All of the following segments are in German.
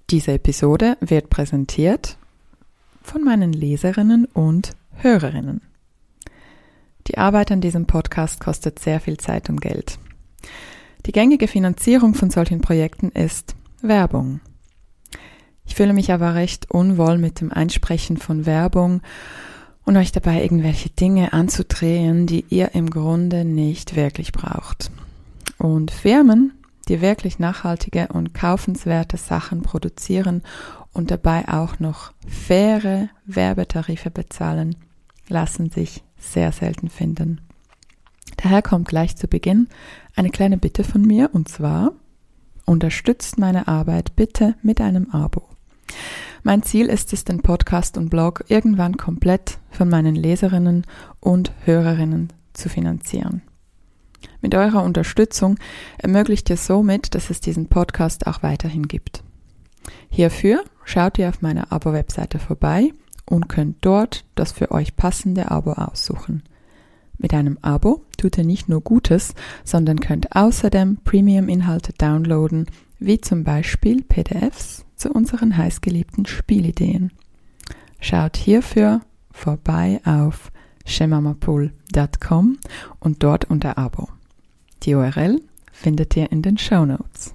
Diese Episode wird präsentiert von meinen Leserinnen und Hörerinnen. Die Arbeit an diesem Podcast kostet sehr viel Zeit und Geld. Die gängige Finanzierung von solchen Projekten ist Werbung. Ich fühle mich aber recht unwohl mit dem Einsprechen von Werbung und euch dabei irgendwelche Dinge anzudrehen, die ihr im Grunde nicht wirklich braucht. Und Firmen, die wirklich nachhaltige und kaufenswerte Sachen produzieren und dabei auch noch faire Werbetarife bezahlen, lassen sich sehr selten finden. Daher kommt gleich zu Beginn eine kleine Bitte von mir, und zwar: unterstützt meine Arbeit bitte mit einem Abo. Mein Ziel ist es, den Podcast und Blog irgendwann komplett von meinen Leserinnen und Hörerinnen zu finanzieren. Mit eurer Unterstützung ermöglicht ihr somit, dass es diesen Podcast auch weiterhin gibt. Hierfür schaut ihr auf meiner Abo-Webseite vorbei und könnt dort das für euch passende Abo aussuchen. Mit einem Abo tut ihr nicht nur Gutes, sondern könnt außerdem Premium-Inhalte downloaden, wie zum Beispiel PDFs zu unseren heißgeliebten Spielideen. Schaut hierfür vorbei auf shemamapool.com und dort unter Abo. Die URL findet ihr in den Shownotes.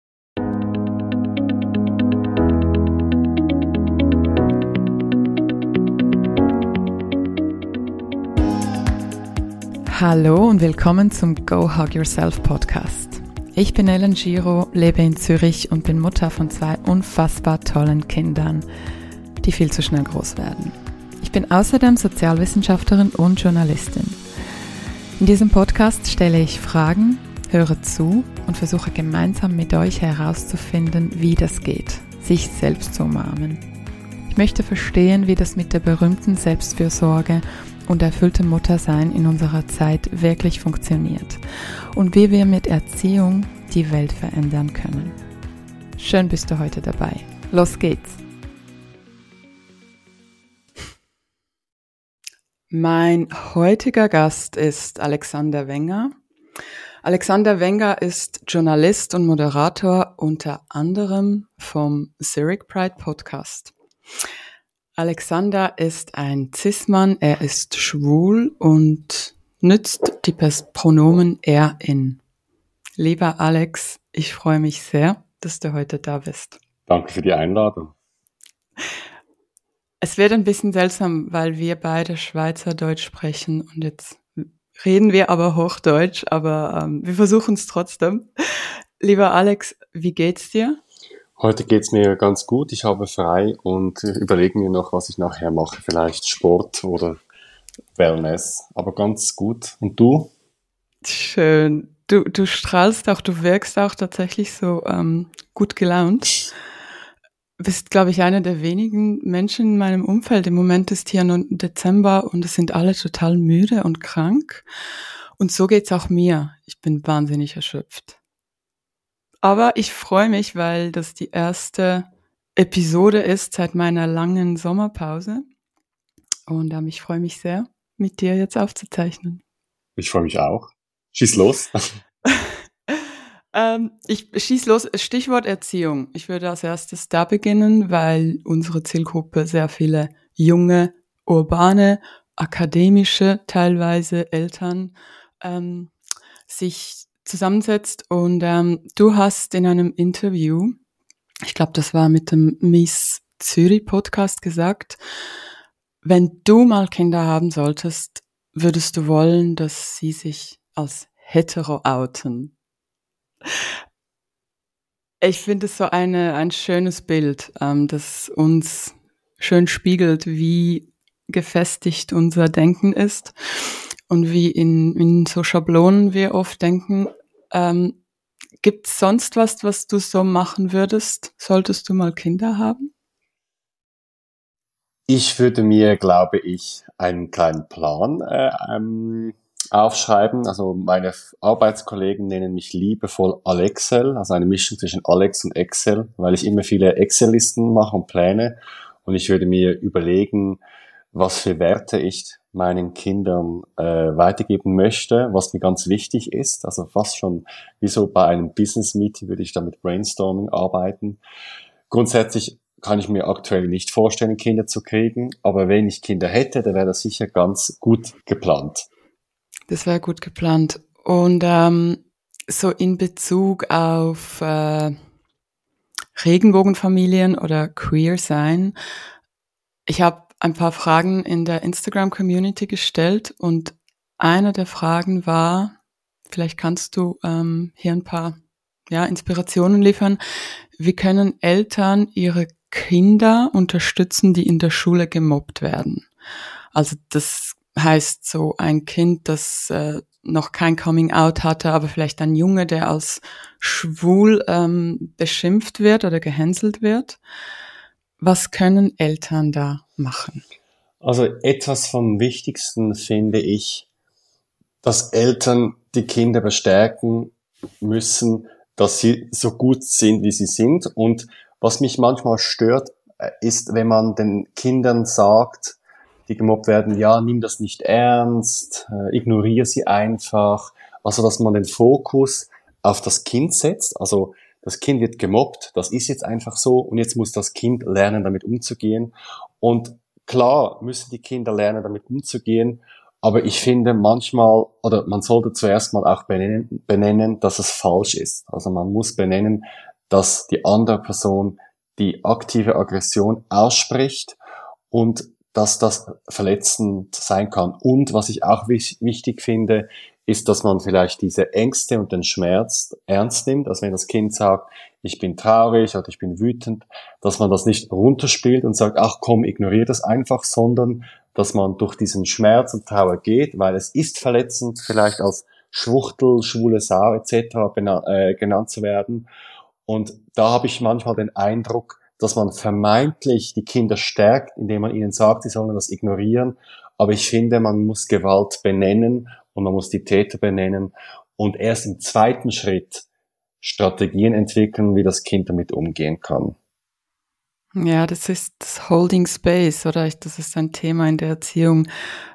Hallo und willkommen zum Go Hug Yourself Podcast. Ich bin Ellen Giro, lebe in Zürich und bin Mutter von 2 unfassbar tollen Kindern, die viel zu schnell groß werden. Ich bin außerdem Sozialwissenschaftlerin und Journalistin. In diesem Podcast stelle ich Fragen, höre zu und versuche gemeinsam mit euch herauszufinden, wie das geht, sich selbst zu umarmen. Ich möchte verstehen, wie das mit der berühmten Selbstfürsorge und erfülltem Muttersein in unserer Zeit wirklich funktioniert und wie wir mit Erziehung die Welt verändern können. Schön bist du heute dabei. Los geht's! Mein heutiger Gast ist Alexander Wenger. Alexander Wenger ist Journalist und Moderator unter anderem vom Zurich Pride Podcast. Alexander ist ein Cis-Mann, er ist schwul und nützt die Pronomen er in. Lieber Alex, ich freue mich sehr, dass du heute da bist. Danke für die Einladung. Es wird ein bisschen seltsam, weil wir beide Schweizerdeutsch sprechen und jetzt reden wir aber Hochdeutsch, aber wir versuchen es trotzdem. Lieber Alex, wie geht's dir? Heute geht's mir ganz gut. Ich habe frei und überlege mir noch, was ich nachher mache. Vielleicht Sport oder Wellness, aber ganz gut. Und du? Schön. Du strahlst auch, du wirkst auch tatsächlich so gut gelaunt. Bist, glaube ich, einer der wenigen Menschen in meinem Umfeld. Im Moment ist hier nun Dezember und es sind alle total müde und krank. Und so geht's auch mir. Ich bin wahnsinnig erschöpft. Aber ich freue mich, weil das die erste Episode ist seit meiner langen Sommerpause. Und ich freue mich sehr, mit dir jetzt aufzuzeichnen. Ich freue mich auch. Schieß los. Ich schieß los. Stichwort Erziehung. Ich würde als erstes da beginnen, weil unsere Zielgruppe sehr viele junge, urbane, akademische, teilweise Eltern sich zusammensetzt. Und du hast in einem Interview, ich glaube, das war mit dem Miss Zürich Podcast gesagt, wenn du mal Kinder haben solltest, würdest du wollen, dass sie sich als hetero outen. Ich finde es so ein schönes Bild, das uns schön spiegelt, wie gefestigt unser Denken ist und wie in so Schablonen wir oft denken. Gibt's sonst was du so machen würdest, solltest du mal Kinder haben? Ich würde mir, glaube ich, einen kleinen Plan aufschreiben. Also meine Arbeitskollegen nennen mich liebevoll Alexel, also eine Mischung zwischen Alex und Excel, weil ich immer viele Excel-Listen mache und Pläne. Und ich würde mir überlegen, was für Werte ich meinen Kindern weitergeben möchte, was mir ganz wichtig ist. Also fast schon wie so bei einem Business-Meeting würde ich da mit Brainstorming arbeiten. grundsätzlich kann ich mir aktuell nicht vorstellen, Kinder zu kriegen, aber wenn ich Kinder hätte, dann wäre das sicher ganz gut geplant. Das wäre gut geplant. Und so in Bezug auf Regenbogenfamilien oder Queer sein, ich habe ein paar Fragen in der Instagram-Community gestellt und eine der Fragen war, vielleicht kannst du hier ein paar Inspirationen liefern, wie können Eltern ihre Kinder unterstützen, die in der Schule gemobbt werden? Also das heißt so ein Kind, das noch kein Coming-out hatte, aber vielleicht ein Junge, der als schwul beschimpft wird oder gehänselt wird. Was können Eltern da machen? Also etwas vom Wichtigsten finde ich, dass Eltern die Kinder bestärken müssen, dass sie so gut sind, wie sie sind. Und was mich manchmal stört, ist, wenn man den Kindern sagt, die gemobbt werden, ja, nimm das nicht ernst, ignoriere sie einfach. Also, dass man den Fokus auf das Kind setzt. Also, das Kind wird gemobbt, das ist jetzt einfach so und jetzt muss das Kind lernen, damit umzugehen. Und klar müssen die Kinder lernen, damit umzugehen, aber ich finde manchmal, oder man sollte zuerst mal auch benennen, dass es falsch ist. Also man muss benennen, dass die andere Person die aktive Aggression ausspricht und dass das verletzend sein kann. Und was ich auch wichtig finde, ist, dass man vielleicht diese Ängste und den Schmerz ernst nimmt. Also wenn das Kind sagt, ich bin traurig oder ich bin wütend, dass man das nicht runterspielt und sagt, ach komm, ignoriere das einfach, sondern dass man durch diesen Schmerz und Trauer geht, weil es ist verletzend, vielleicht als Schwuchtel, schwule Sau etc. Genannt zu werden. Und da habe ich manchmal den Eindruck, dass man vermeintlich die Kinder stärkt, indem man ihnen sagt, sie sollen das ignorieren. Aber ich finde, man muss Gewalt benennen und man muss die Täter benennen und erst im zweiten Schritt Strategien entwickeln, wie das Kind damit umgehen kann. Ja, das ist das Holding Space, oder? Das ist ein Thema in der Erziehung.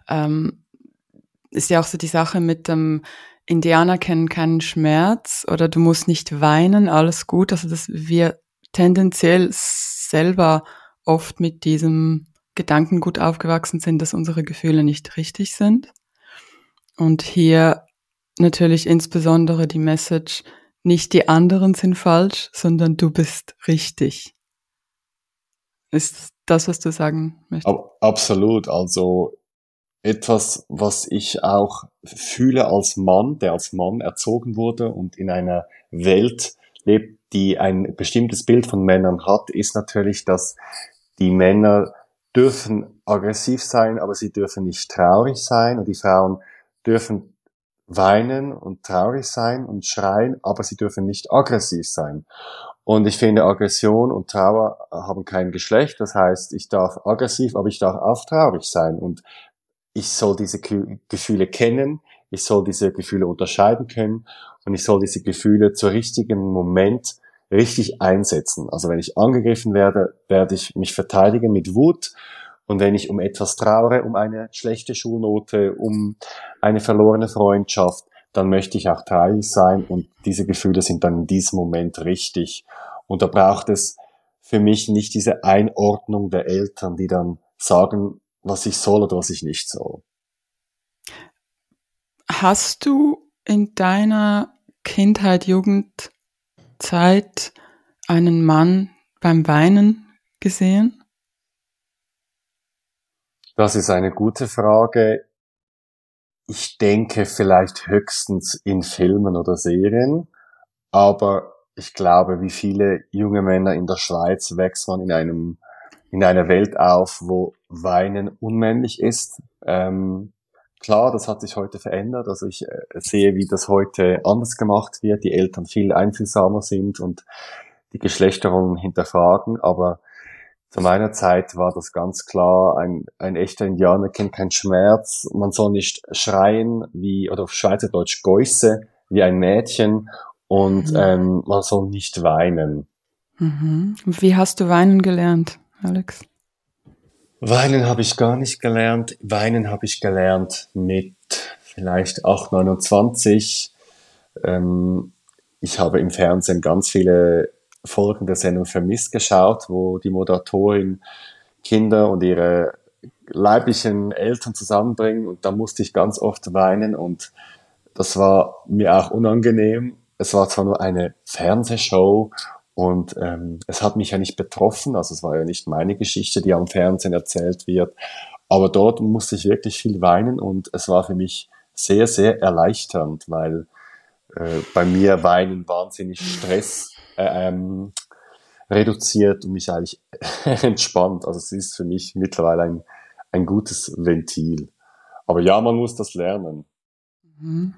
Ist ja auch so die Sache mit dem Indianer kennen keinen Schmerz oder du musst nicht weinen, alles gut. Also dass wir tendenziell selber oft mit diesem Gedankengut aufgewachsen sind, dass unsere Gefühle nicht richtig sind. Und hier natürlich insbesondere die Message, nicht die anderen sind falsch, sondern du bist richtig. Ist das, was du sagen möchtest? Absolut. Also etwas, was ich auch fühle als Mann, der als Mann erzogen wurde und in einer Welt lebt, die ein bestimmtes Bild von Männern hat, ist natürlich, dass die Männer dürfen aggressiv sein, aber sie dürfen nicht traurig sein und die Frauen dürfen weinen und traurig sein und schreien, aber sie dürfen nicht aggressiv sein. Und ich finde, Aggression und Trauer haben kein Geschlecht. Das heißt, ich darf aggressiv, aber ich darf auch traurig sein. Und ich soll diese Gefühle kennen, ich soll diese Gefühle unterscheiden können und ich soll diese Gefühle zur richtigen Moment richtig einsetzen. Also wenn ich angegriffen werde, werde ich mich verteidigen mit Wut. Und wenn ich um etwas trauere, um eine schlechte Schulnote, um eine verlorene Freundschaft, dann möchte ich auch traurig sein und diese Gefühle sind dann in diesem Moment richtig. Und da braucht es für mich nicht diese Einordnung der Eltern, die dann sagen, was ich soll oder was ich nicht soll. Hast du in deiner Kindheit, Jugendzeit einen Mann beim Weinen gesehen? Das ist eine gute Frage. Ich denke vielleicht höchstens in Filmen oder Serien, aber ich glaube, wie viele junge Männer in der Schweiz wächst man in einer Welt auf, wo Weinen unmännlich ist. Klar, das hat sich heute verändert. Also ich sehe, wie das heute anders gemacht wird, die Eltern viel einfühlsamer sind und die Geschlechterrollen hinterfragen, aber zu meiner Zeit war das ganz klar, ein echter Indianer kennt keinen Schmerz, man soll nicht schreien oder auf Schweizerdeutsch Geusse, wie ein Mädchen und man soll nicht weinen. Mhm. Wie hast du weinen gelernt, Alex? Weinen habe ich gar nicht gelernt. Weinen habe ich gelernt mit vielleicht 8, 29. Ich habe im Fernsehen ganz viele Folgen der Sendung Vermisst geschaut, wo die Moderatorin Kinder und ihre leiblichen Eltern zusammenbringen, und da musste ich ganz oft weinen, und das war mir auch unangenehm. Es war zwar nur eine Fernsehshow und es hat mich ja nicht betroffen, also es war ja nicht meine Geschichte, die am Fernsehen erzählt wird, aber dort musste ich wirklich viel weinen, und es war für mich sehr, sehr erleichternd, weil bei mir Weinen wahnsinnig Stress reduziert und mich eigentlich entspannt. Also es ist für mich mittlerweile ein gutes Ventil. Aber ja, man muss das lernen. Mhm.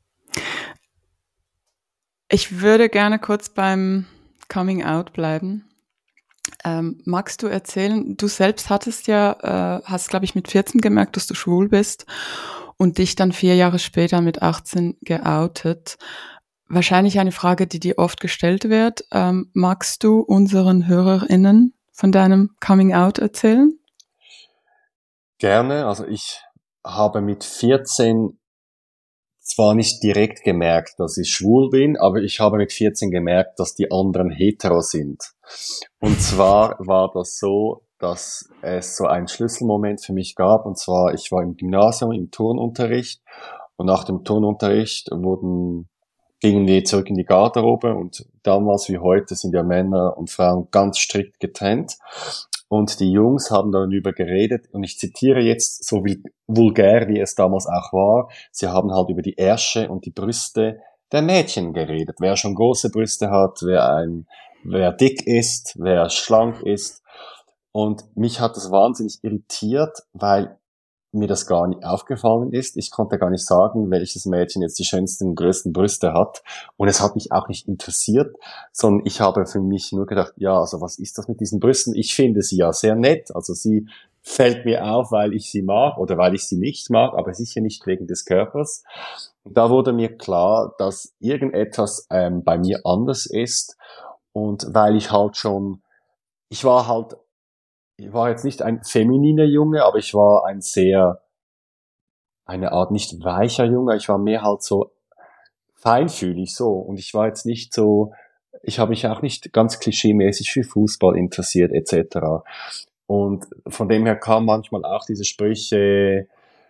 Ich würde gerne kurz beim Coming Out bleiben. Magst du erzählen, du selbst hast, glaube ich, mit 14 gemerkt, dass du schwul bist und dich dann 4 Jahre später mit 18 geoutet. Wahrscheinlich eine Frage, die dir oft gestellt wird. Magst du unseren HörerInnen von deinem Coming Out erzählen? Gerne. Also ich habe mit 14 zwar nicht direkt gemerkt, dass ich schwul bin, aber ich habe mit 14 gemerkt, dass die anderen hetero sind. Und zwar war das so, dass es so einen Schlüsselmoment für mich gab, und zwar, ich war im Gymnasium im Turnunterricht, und nach dem Turnunterricht gingen wir zurück in die Garderobe, und damals wie heute sind ja Männer und Frauen ganz strikt getrennt. Und die Jungs haben darüber geredet, und ich zitiere jetzt so vulgär, wie es damals auch war. Sie haben halt über die Ärsche und die Brüste der Mädchen geredet. Wer schon große Brüste hat, wer dick ist, wer schlank ist. Und mich hat das wahnsinnig irritiert, weil mir das gar nicht aufgefallen ist. Ich konnte gar nicht sagen, welches Mädchen jetzt die schönsten und größten Brüste hat. Und es hat mich auch nicht interessiert, sondern ich habe für mich nur gedacht, ja, also was ist das mit diesen Brüsten? Ich finde sie ja sehr nett. Also sie fällt mir auf, weil ich sie mag oder weil ich sie nicht mag, aber sicher nicht wegen des Körpers. Und da wurde mir klar, dass irgendetwas bei mir anders ist. Und weil ich war jetzt nicht ein femininer Junge, aber ich war eine Art nicht weicher Junge, ich war mehr halt so feinfühlig so, und ich war jetzt nicht so, ich habe mich auch nicht ganz klischeemäßig für Fußball interessiert etc. Und von dem her kam manchmal auch diese Sprüche,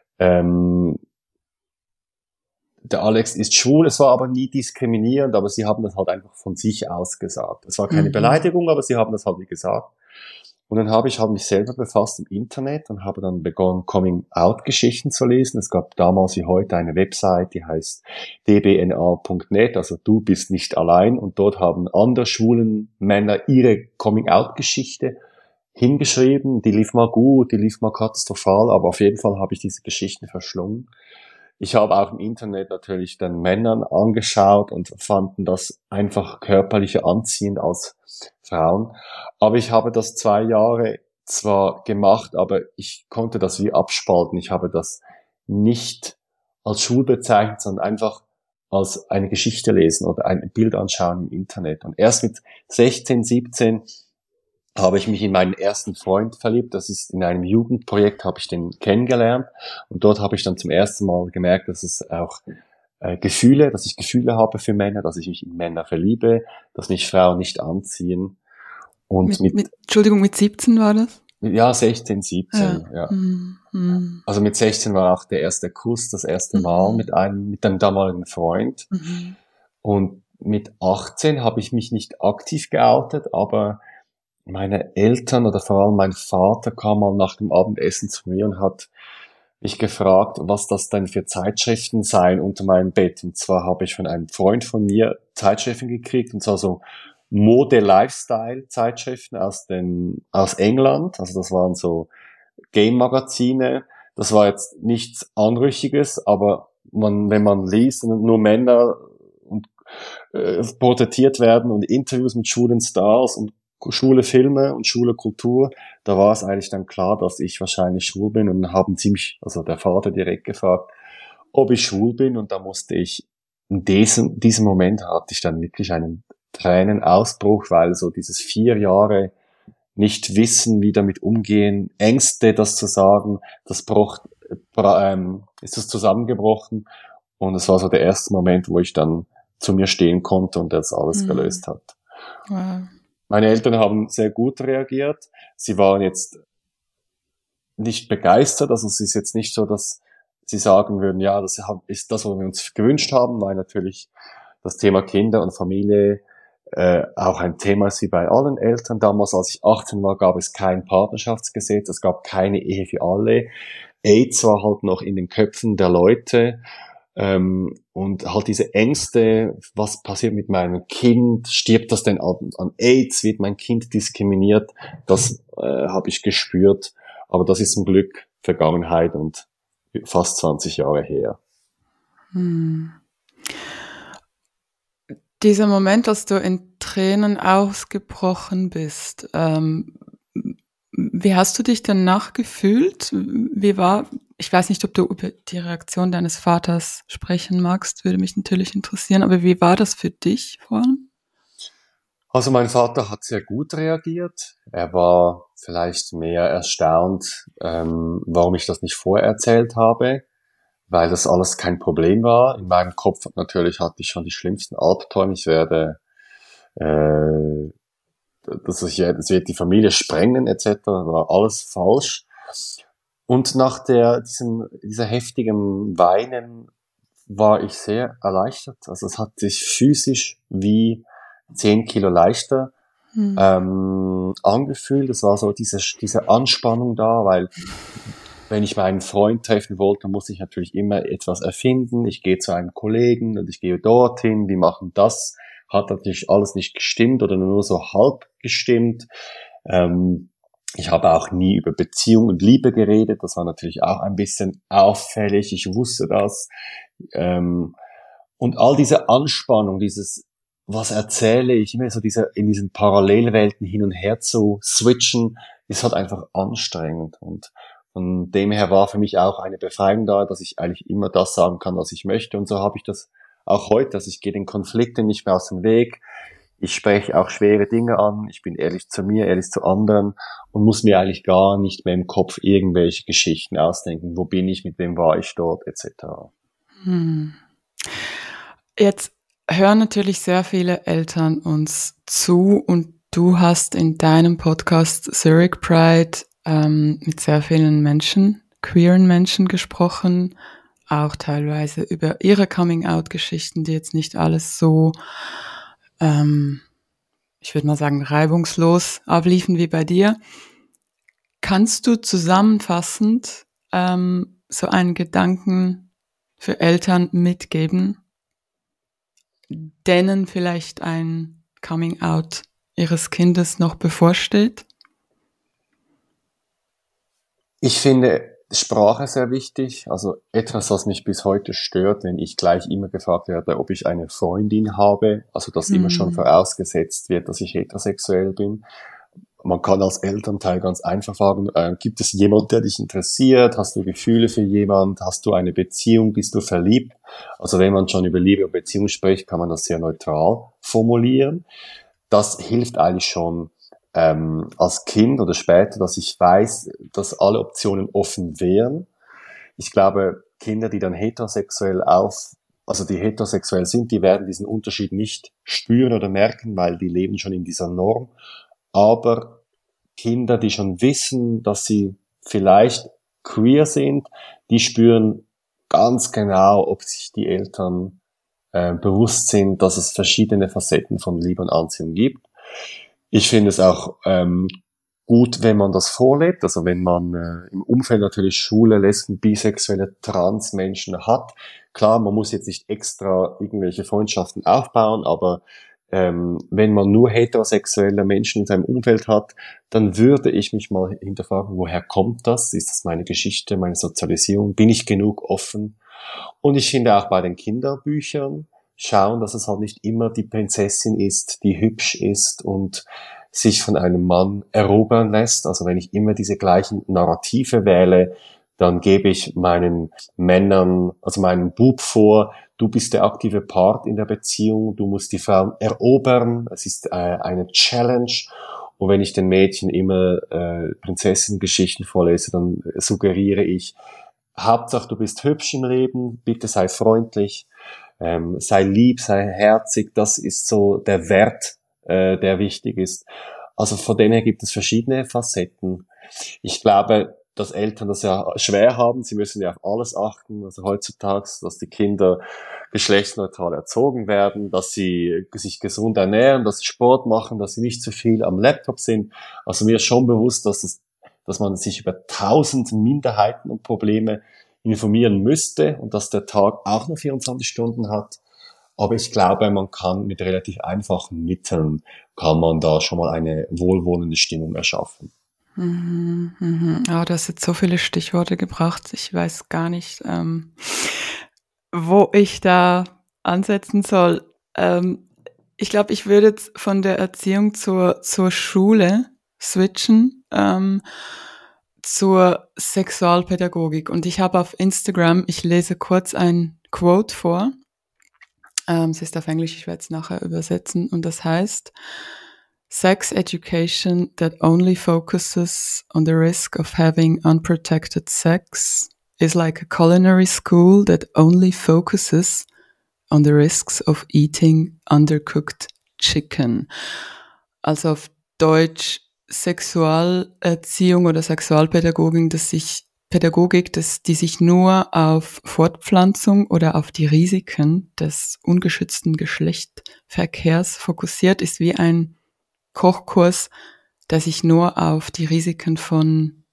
der Alex ist schwul, es war aber nie diskriminierend, aber sie haben das halt einfach von sich aus gesagt. Es war keine Beleidigung, aber sie haben das halt wie gesagt. Und dann habe ich halt mich selber befasst im Internet und habe dann begonnen, Coming-out-Geschichten zu lesen. Es gab damals wie heute eine Website, die heißt dbna.net, also du bist nicht allein. Und dort haben andere schwulen Männer ihre Coming-out-Geschichte hingeschrieben. Die lief mal gut, die lief mal katastrophal, aber auf jeden Fall habe ich diese Geschichten verschlungen. Ich habe auch im Internet natürlich den Männern angeschaut und fanden das einfach körperlicher anziehend als Frauen. Aber ich habe das 2 Jahre zwar gemacht, aber ich konnte das wie abspalten. Ich habe das nicht als schwul bezeichnet, sondern einfach als eine Geschichte lesen oder ein Bild anschauen im Internet. Und erst mit 16, 17 habe ich mich in meinen ersten Freund verliebt. Das ist in einem Jugendprojekt, habe ich den kennengelernt. Und dort habe ich dann zum ersten Mal gemerkt, dass es auch dass ich Gefühle habe für Männer, dass ich mich in Männer verliebe, dass mich Frauen nicht anziehen. Und Entschuldigung, mit 17 war das? Ja, 16, 17, ja. Also mit 16 war auch der erste Kuss, das erste Mal mit einem damaligen Freund. Und mit 18 habe ich mich nicht aktiv geoutet, aber meine Eltern oder vor allem mein Vater kam mal nach dem Abendessen zu mir und hat mich gefragt, was das denn für Zeitschriften seien unter meinem Bett. Und zwar habe ich von einem Freund von mir Zeitschriften gekriegt, und zwar so Mode-Lifestyle-Zeitschriften aus England. Also das waren so Game-Magazine. Das war jetzt nichts Anrüchiges, aber wenn man liest und nur Männer porträtiert werden und Interviews mit schwulen Stars und schwule Filme und schwule Kultur, da war es eigentlich dann klar, dass ich wahrscheinlich schwul bin, und dann haben also der Vater direkt gefragt, ob ich schwul bin, und da musste ich, in diesem Moment hatte ich dann wirklich einen Tränenausbruch, weil so dieses 4 Jahre nicht wissen, wie damit umgehen, Ängste, das zu sagen, ist das zusammengebrochen, und es war so der erste Moment, wo ich dann zu mir stehen konnte und das alles gelöst hat. Wow. Meine Eltern haben sehr gut reagiert. Sie waren jetzt nicht begeistert, also es ist jetzt nicht so, dass sie sagen würden, ja, das ist das, was wir uns gewünscht haben, weil natürlich das Thema Kinder und Familie auch ein Thema ist wie bei allen Eltern. Damals, als ich 18 war, gab es kein Partnerschaftsgesetz, es gab keine Ehe für alle. AIDS war halt noch in den Köpfen der Leute. Und halt diese Ängste, was passiert mit meinem Kind, stirbt das denn an AIDS, wird mein Kind diskriminiert, das habe ich gespürt, aber das ist zum Glück Vergangenheit und fast 20 Jahre her. Dieser Moment, dass du in Tränen ausgebrochen bist, wie hast du dich danach gefühlt? Ich weiß nicht, ob du über die Reaktion deines Vaters sprechen magst, würde mich natürlich interessieren, aber wie war das für dich vor allem? Also mein Vater hat sehr gut reagiert. Er war vielleicht mehr erstaunt, warum ich das nicht vorher erzählt habe, weil das alles kein Problem war. In meinem Kopf natürlich hatte ich schon die schlimmsten Albträume. Ich werde, das wird die Familie sprengen etc. War alles falsch. Und nach dieser heftigen Weinen war ich sehr erleichtert. Also es hat sich physisch wie 10 Kilo leichter angefühlt. Es war so diese Anspannung da, weil wenn ich meinen Freund treffen wollte, musste ich natürlich immer etwas erfinden. Ich gehe zu einem Kollegen und ich gehe dorthin, die machen das. Hat natürlich alles nicht gestimmt oder nur so halb gestimmt. Ich habe auch nie über Beziehung und Liebe geredet. Das war natürlich auch ein bisschen auffällig. Ich wusste das. Und all diese Anspannung, was erzähle ich, immer so in diesen Parallelwelten hin und her zu switchen, ist halt einfach anstrengend. Und von dem her war für mich auch eine Befreiung da, dass ich eigentlich immer das sagen kann, was ich möchte. Und so habe ich das auch heute. Also ich gehe den Konflikten nicht mehr aus dem Weg. Ich spreche auch schwere Dinge an. Ich bin ehrlich zu mir, ehrlich zu anderen und muss mir eigentlich gar nicht mehr im Kopf irgendwelche Geschichten ausdenken. Wo bin ich, mit wem war ich dort, etc. Jetzt hören natürlich sehr viele Eltern uns zu und du hast in deinem Podcast Zurich Pride mit sehr vielen Menschen, queeren Menschen gesprochen, auch teilweise über ihre Coming-out-Geschichten, die jetzt nicht alles so, ich würde mal sagen, reibungslos abliefen wie bei dir. Kannst du zusammenfassend so einen Gedanken für Eltern mitgeben, denen vielleicht ein Coming-out ihres Kindes noch bevorsteht? Ich finde Sprache sehr wichtig. Also etwas, was mich bis heute stört, wenn ich gleich immer gefragt werde, ob ich eine Freundin habe. Also dass immer schon vorausgesetzt wird, dass ich heterosexuell bin. Man kann als Elternteil ganz einfach fragen, gibt es jemand, der dich interessiert? Hast du Gefühle für jemand? Hast du eine Beziehung? Bist du verliebt? Also wenn man schon über Liebe und Beziehung spricht, kann man das sehr neutral formulieren. Das hilft eigentlich schon als Kind oder später, dass ich weiß, dass alle Optionen offen wären. Ich glaube, Kinder, die dann die heterosexuell sind, die werden diesen Unterschied nicht spüren oder merken, weil die leben schon in dieser Norm. Aber Kinder, die schon wissen, dass sie vielleicht queer sind, die spüren ganz genau, ob sich die Eltern bewusst sind, dass es verschiedene Facetten von Liebe und Anziehung gibt. Ich finde es auch gut, wenn man das vorlebt, also wenn man im Umfeld natürlich schwule, lesben, bisexuelle, Transmenschen hat. Klar, man muss jetzt nicht extra irgendwelche Freundschaften aufbauen, aber wenn man nur heterosexuelle Menschen in seinem Umfeld hat, dann würde ich mich mal hinterfragen, woher kommt das? Ist das meine Geschichte, meine Sozialisierung? Bin ich genug offen? Und ich finde auch bei den Kinderbüchern schauen, dass es halt nicht immer die Prinzessin ist, die hübsch ist und sich von einem Mann erobern lässt. Also wenn ich immer diese gleichen Narrative wähle, dann gebe ich meinen Männern, also meinem Bub vor, du bist der aktive Part in der Beziehung, du musst die Frau erobern, es ist eine Challenge. Und wenn ich den Mädchen immer Prinzessengeschichten vorlese, dann suggeriere ich, Hauptsache du bist hübsch im Leben, bitte sei freundlich, sei lieb, sei herzig, das ist so der Wert der wichtig ist. Also von dem her gibt es verschiedene Facetten. Ich glaube, dass Eltern das ja schwer haben. Sie müssen ja auf alles achten. Also heutzutage, dass die Kinder geschlechtsneutral erzogen werden, dass sie sich gesund ernähren, dass sie Sport machen, dass sie nicht zu viel am Laptop sind. Also mir ist schon bewusst, dass man sich über 1000 Minderheiten und Probleme informieren müsste und dass der Tag auch nur 24 Stunden hat. Aber ich glaube, man kann mit relativ einfachen Mitteln, kann man da schon mal eine wohlwollende Stimmung erschaffen. Oh, du hast jetzt so viele Stichworte gebracht. Ich weiß gar nicht, wo ich da ansetzen soll. Ich glaube, ich würde jetzt von der Erziehung zur Schule switchen, zur Sexualpädagogik. Und ich habe auf Instagram, ich lese kurz ein Quote vor. Es ist auf Englisch, ich werde es nachher übersetzen. Und das heißt: Sex education that only focuses on the risk of having unprotected sex is like a culinary school that only focuses on the risks of eating undercooked chicken. Also auf Deutsch Sexualerziehung oder Sexualpädagogik, die sich nur auf Fortpflanzung oder auf die Risiken des ungeschützten Geschlechtsverkehrs fokussiert, ist wie ein Kochkurs, der sich nur auf die Risiken von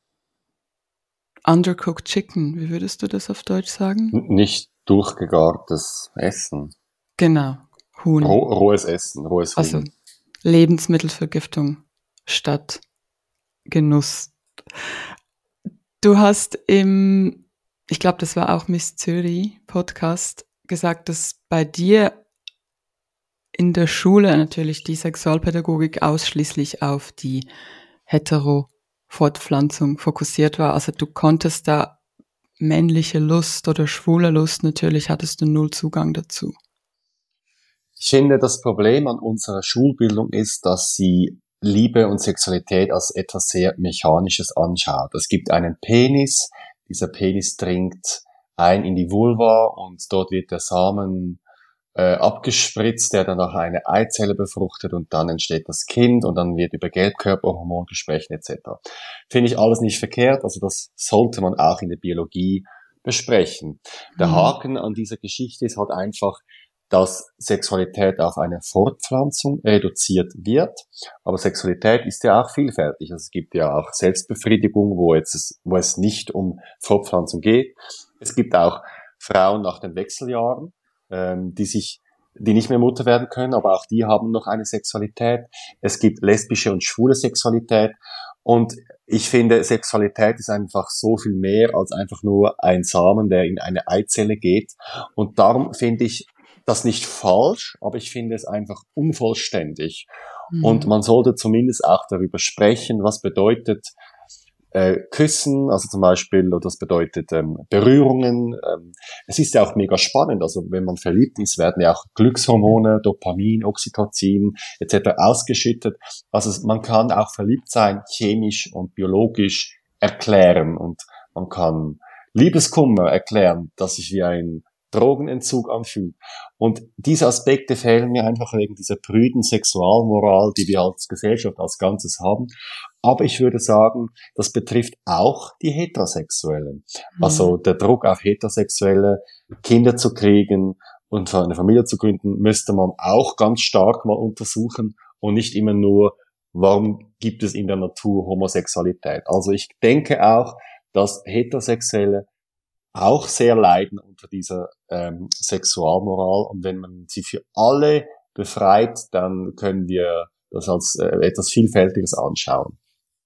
undercooked chicken, wie würdest du das auf Deutsch sagen? Nicht durchgegartes Essen. Genau, Huhn. Rohes Essen, rohes Huhn. Also Lebensmittelvergiftung statt Genuss. Du hast ich glaube, das war auch Miss Zürich Podcast, gesagt, dass bei dir in der Schule natürlich die Sexualpädagogik ausschließlich auf die Hetero-Fortpflanzung fokussiert war. Also du konntest da männliche Lust oder schwule Lust, natürlich hattest du null Zugang dazu. Ich finde, das Problem an unserer Schulbildung ist, dass sie Liebe und Sexualität als etwas sehr Mechanisches anschaut. Es gibt einen Penis, dieser Penis dringt ein in die Vulva und dort wird der Samen abgespritzt, der dann nachher eine Eizelle befruchtet und dann entsteht das Kind und dann wird über Gelbkörperhormon gesprochen etc. Finde ich alles nicht verkehrt, also das sollte man auch in der Biologie besprechen. Der Haken an dieser Geschichte ist halt einfach, dass Sexualität auf eine Fortpflanzung reduziert wird, aber Sexualität ist ja auch vielfältig. Also es gibt ja auch Selbstbefriedigung, wo es nicht um Fortpflanzung geht. Es gibt auch Frauen nach den Wechseljahren, die nicht mehr Mutter werden können, aber auch die haben noch eine Sexualität. Es gibt lesbische und schwule Sexualität und ich finde, Sexualität ist einfach so viel mehr als einfach nur ein Samen, der in eine Eizelle geht und darum finde ich das nicht falsch, aber ich finde es einfach unvollständig. Und man sollte zumindest auch darüber sprechen, was bedeutet Küssen, also zum Beispiel, oder das bedeutet Berührungen. Es ist ja auch mega spannend, also wenn man verliebt ist, werden ja auch Glückshormone, Dopamin, Oxytocin etc. ausgeschüttet. Also man kann auch verliebt sein, chemisch und biologisch erklären und man kann Liebeskummer erklären, dass sich wie ein Drogenentzug anfühlt. Und diese Aspekte fehlen mir einfach wegen dieser prüden Sexualmoral, die wir als Gesellschaft als Ganzes haben. Aber ich würde sagen, das betrifft auch die Heterosexuellen. Also der Druck auf Heterosexuelle, Kinder zu kriegen und eine Familie zu gründen, müsste man auch ganz stark mal untersuchen und nicht immer nur, warum gibt es in der Natur Homosexualität. Also ich denke auch, dass Heterosexuelle auch sehr leiden unter dieser Sexualmoral und wenn man sie für alle befreit, dann können wir das als etwas Vielfältiges anschauen.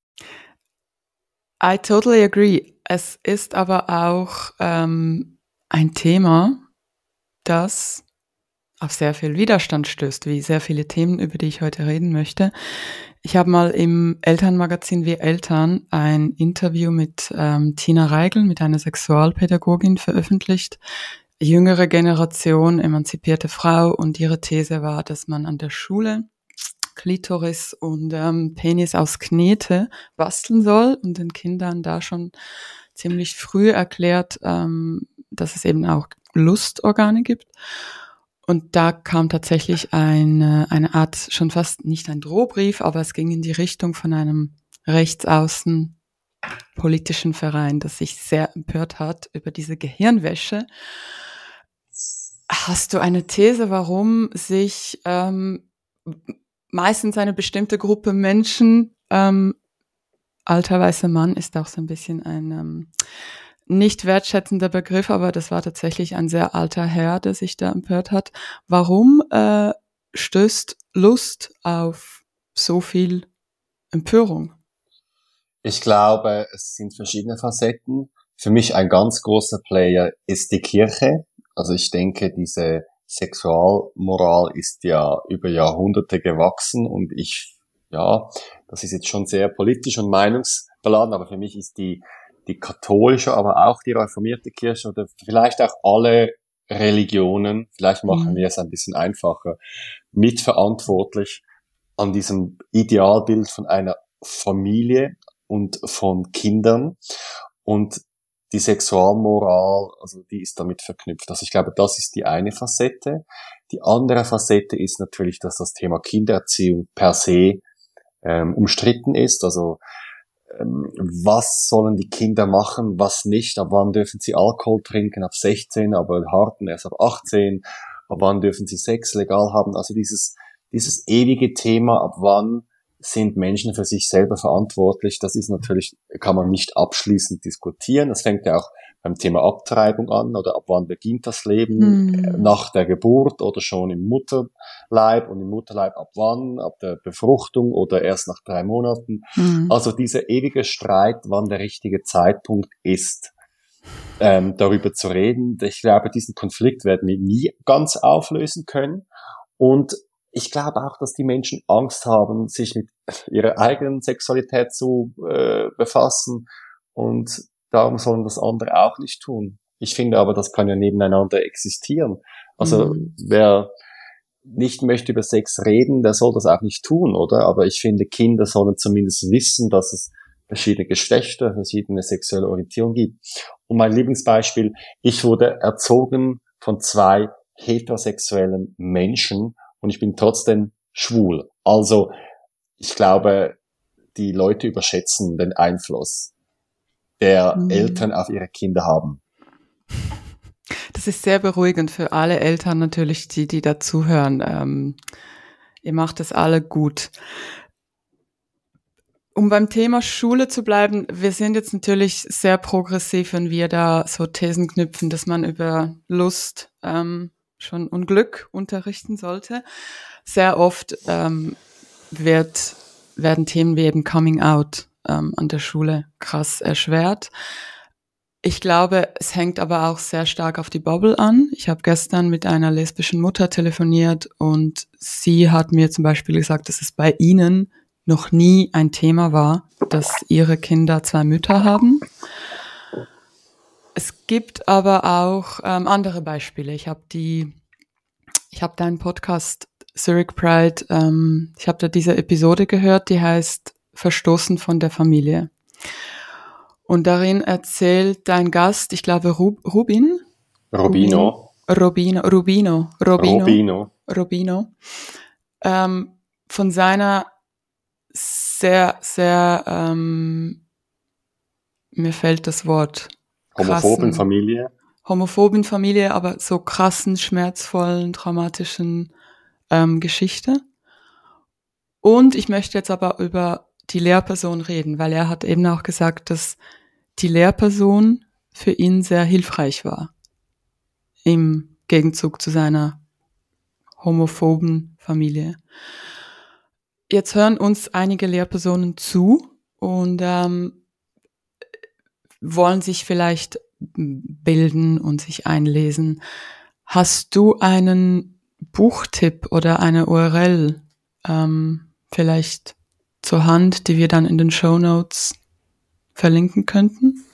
I totally agree. Es ist aber auch ein Thema, das auf sehr viel Widerstand stößt, wie sehr viele Themen, über die ich heute reden möchte. Ich habe mal im Elternmagazin Wir Eltern ein Interview mit Tina Reigl, mit einer Sexualpädagogin, veröffentlicht. Jüngere Generation, emanzipierte Frau, und ihre These war, dass man an der Schule Klitoris und Penis aus Knete basteln soll und den Kindern da schon ziemlich früh erklärt, dass es eben auch Lustorgane gibt. Und da kam tatsächlich eine Art, schon fast nicht ein Drohbrief, aber es ging in die Richtung von einem rechtsaußen politischen Verein, das sich sehr empört hat über diese Gehirnwäsche. Hast du eine These, warum sich meistens eine bestimmte Gruppe Menschen, alter weißer Mann ist auch so ein bisschen ein nicht wertschätzender Begriff, aber das war tatsächlich ein sehr alter Herr, der sich da empört hat. Warum stößt Lust auf so viel Empörung? Ich glaube, es sind verschiedene Facetten. Für mich ein ganz großer Player ist die Kirche. Also ich denke, diese Sexualmoral ist ja über Jahrhunderte gewachsen und das ist jetzt schon sehr politisch und meinungsbeladen, aber für mich ist die katholische, aber auch die reformierte Kirche oder vielleicht auch alle Religionen, vielleicht machen wir es ein bisschen einfacher, mitverantwortlich an diesem Idealbild von einer Familie und von Kindern. Und die Sexualmoral, also die ist damit verknüpft. Also ich glaube, das ist die eine Facette. Die andere Facette ist natürlich, dass das Thema Kindererziehung per se umstritten ist. Also was sollen die Kinder machen, was nicht, ab wann dürfen sie Alkohol trinken, ab 16, aber harten erst ab 18, ab wann dürfen sie Sex legal haben. Also dieses ewige Thema, ab wann sind Menschen für sich selber verantwortlich, das ist natürlich, kann man nicht abschließend diskutieren. Das fängt ja auch beim Thema Abtreibung an, oder ab wann beginnt das Leben, nach der Geburt oder schon im Mutterleib, und im Mutterleib ab wann, ab der Befruchtung oder erst nach 3 Monaten. Also dieser ewige Streit, wann der richtige Zeitpunkt ist, darüber zu reden. Ich glaube, diesen Konflikt werden wir nie ganz auflösen können. Und ich glaube auch, dass die Menschen Angst haben, sich mit ihrer eigenen Sexualität zu befassen, und darum sollen das andere auch nicht tun. Ich finde aber, das kann ja nebeneinander existieren. Also wer nicht möchte über Sex reden, der soll das auch nicht tun, oder? Aber ich finde, Kinder sollen zumindest wissen, dass es verschiedene Geschlechter, verschiedene sexuelle Orientierungen gibt. Und mein Lieblingsbeispiel: Ich wurde erzogen von 2 heterosexuellen Menschen und ich bin trotzdem schwul. Also ich glaube, die Leute überschätzen den Einfluss, der Eltern auf ihre Kinder haben. Das ist sehr beruhigend für alle Eltern natürlich, die dazuhören. Ihr macht es alle gut. Um beim Thema Schule zu bleiben, wir sind jetzt natürlich sehr progressiv, wenn wir da so Thesen knüpfen, dass man über Lust schon und Glück unterrichten sollte. Sehr oft werden Themen wie eben Coming Out an der Schule krass erschwert. Ich glaube, es hängt aber auch sehr stark auf die Bubble an. Ich habe gestern mit einer lesbischen Mutter telefoniert und sie hat mir zum Beispiel gesagt, dass es bei ihnen noch nie ein Thema war, dass ihre Kinder 2 Mütter haben. Es gibt aber auch andere Beispiele. Ich habe deinen Podcast Zurich Pride, ich habe da diese Episode gehört, die heißt Verstoßen von der Familie. Und darin erzählt dein Gast, ich glaube Rubino, von seiner sehr, sehr, mir fällt das Wort, homophoben Familie, aber so krassen, schmerzvollen, traumatischen Geschichte. Und ich möchte jetzt aber über die Lehrperson reden, weil er hat eben auch gesagt, dass die Lehrperson für ihn sehr hilfreich war, im Gegenzug zu seiner homophoben Familie. Jetzt hören uns einige Lehrpersonen zu und wollen sich vielleicht bilden und sich einlesen. Hast du einen Buchtipp oder eine URL vielleicht zur Hand, die wir dann in den Shownotes verlinken könnten?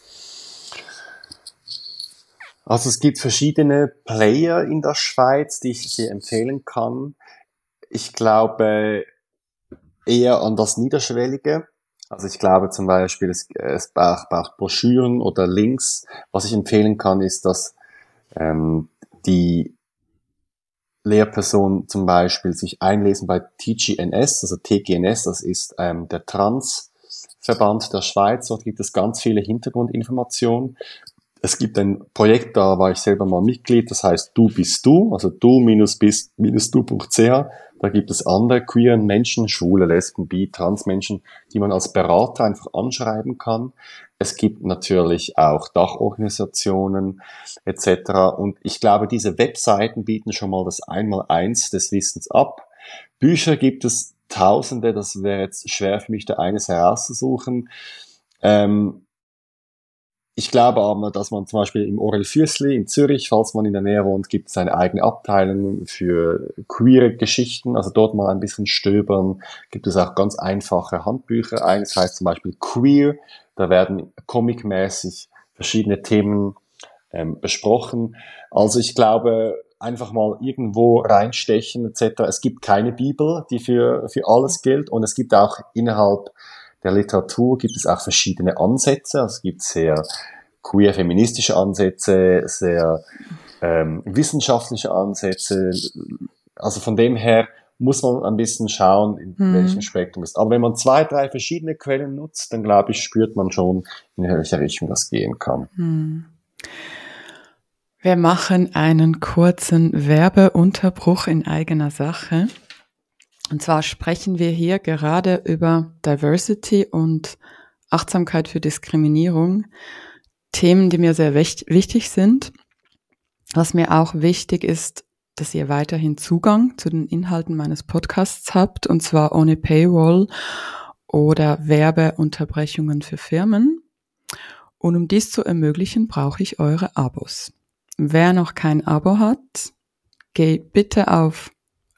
Also es gibt verschiedene Player in der Schweiz, die ich dir empfehlen kann. Ich glaube eher an das Niederschwellige. Also ich glaube zum Beispiel, es braucht Broschüren oder Links. Was ich empfehlen kann, ist, dass die Lehrperson zum Beispiel sich einlesen bei TGNS, also TGNS, das ist der Transverband der Schweiz. Dort gibt es ganz viele Hintergrundinformationen. Es gibt ein Projekt, da war ich selber mal Mitglied, das heißt Du bist du, also du-bist-du.ch. Da gibt es andere queeren Menschen, Schwule, Lesben, Bi, Transmenschen, die man als Berater einfach anschreiben kann. Es gibt natürlich auch Dachorganisationen etc. Und ich glaube, diese Webseiten bieten schon mal das Einmaleins des Wissens ab. Bücher gibt es Tausende, das wäre jetzt schwer für mich, da eines herauszusuchen. Ich glaube aber, dass man zum Beispiel im Orel Füssli in Zürich, falls man in der Nähe wohnt, gibt es eine eigene Abteilung für queere Geschichten. Also dort mal ein bisschen stöbern. Gibt es auch ganz einfache Handbücher. Eines heißt zum Beispiel Queer. Da werden comicmäßig verschiedene Themen besprochen. Also ich glaube, einfach mal irgendwo reinstechen etc. Es gibt keine Bibel, die für alles gilt. Und es gibt auch innerhalb der Literatur gibt es auch verschiedene Ansätze. Also es gibt sehr queer-feministische Ansätze, sehr wissenschaftliche Ansätze. Also von dem her muss man ein bisschen schauen, in welchem Spektrum es ist. Aber wenn man 2, 3 verschiedene Quellen nutzt, dann glaube ich, spürt man schon, in welche Richtung das gehen kann. Wir machen einen kurzen Werbeunterbruch in eigener Sache. Und zwar sprechen wir hier gerade über Diversity und Achtsamkeit für Diskriminierung. Themen, die mir sehr wichtig sind. Was mir auch wichtig ist, dass ihr weiterhin Zugang zu den Inhalten meines Podcasts habt, und zwar ohne Paywall oder Werbeunterbrechungen für Firmen. Und um dies zu ermöglichen, brauche ich eure Abos. Wer noch kein Abo hat, geh bitte auf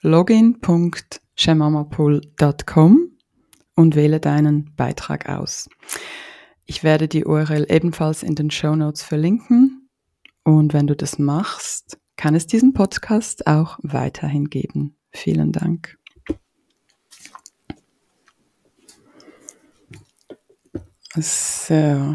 login.shemamapool.com und wähle deinen Beitrag aus. Ich werde die URL ebenfalls in den Shownotes verlinken und wenn du das machst, kann es diesen Podcast auch weiterhin geben. Vielen Dank. So.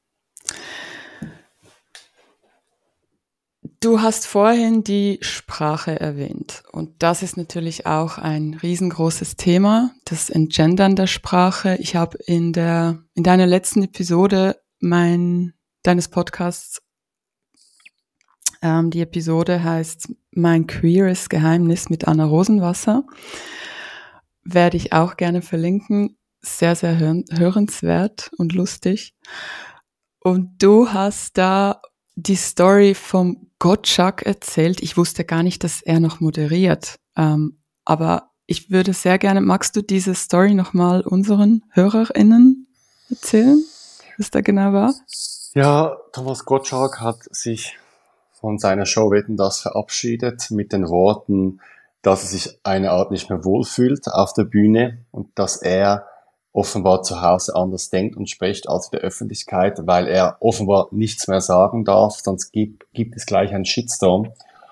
Du hast vorhin die Sprache erwähnt und das ist natürlich auch ein riesengroßes Thema, das Entgendern der Sprache. Ich habe in deiner letzten Episode deines Podcasts, die Episode heißt Mein queeres Geheimnis mit Anna Rosenwasser, werde ich auch gerne verlinken. Sehr, sehr hörenswert und lustig. Und du hast da die Story vom Gottschalk erzählt. Ich wusste gar nicht, dass er noch moderiert. Aber ich würde sehr gerne, magst du diese Story nochmal unseren HörerInnen erzählen, was da genau war? Ja, Thomas Gottschalk hat sich von seiner Show Wetten, dass verabschiedet mit den Worten, dass er sich eine Art nicht mehr wohlfühlt auf der Bühne und dass er offenbar zu Hause anders denkt und spricht als in der Öffentlichkeit, weil er offenbar nichts mehr sagen darf, sonst gibt es gleich einen Shitstorm.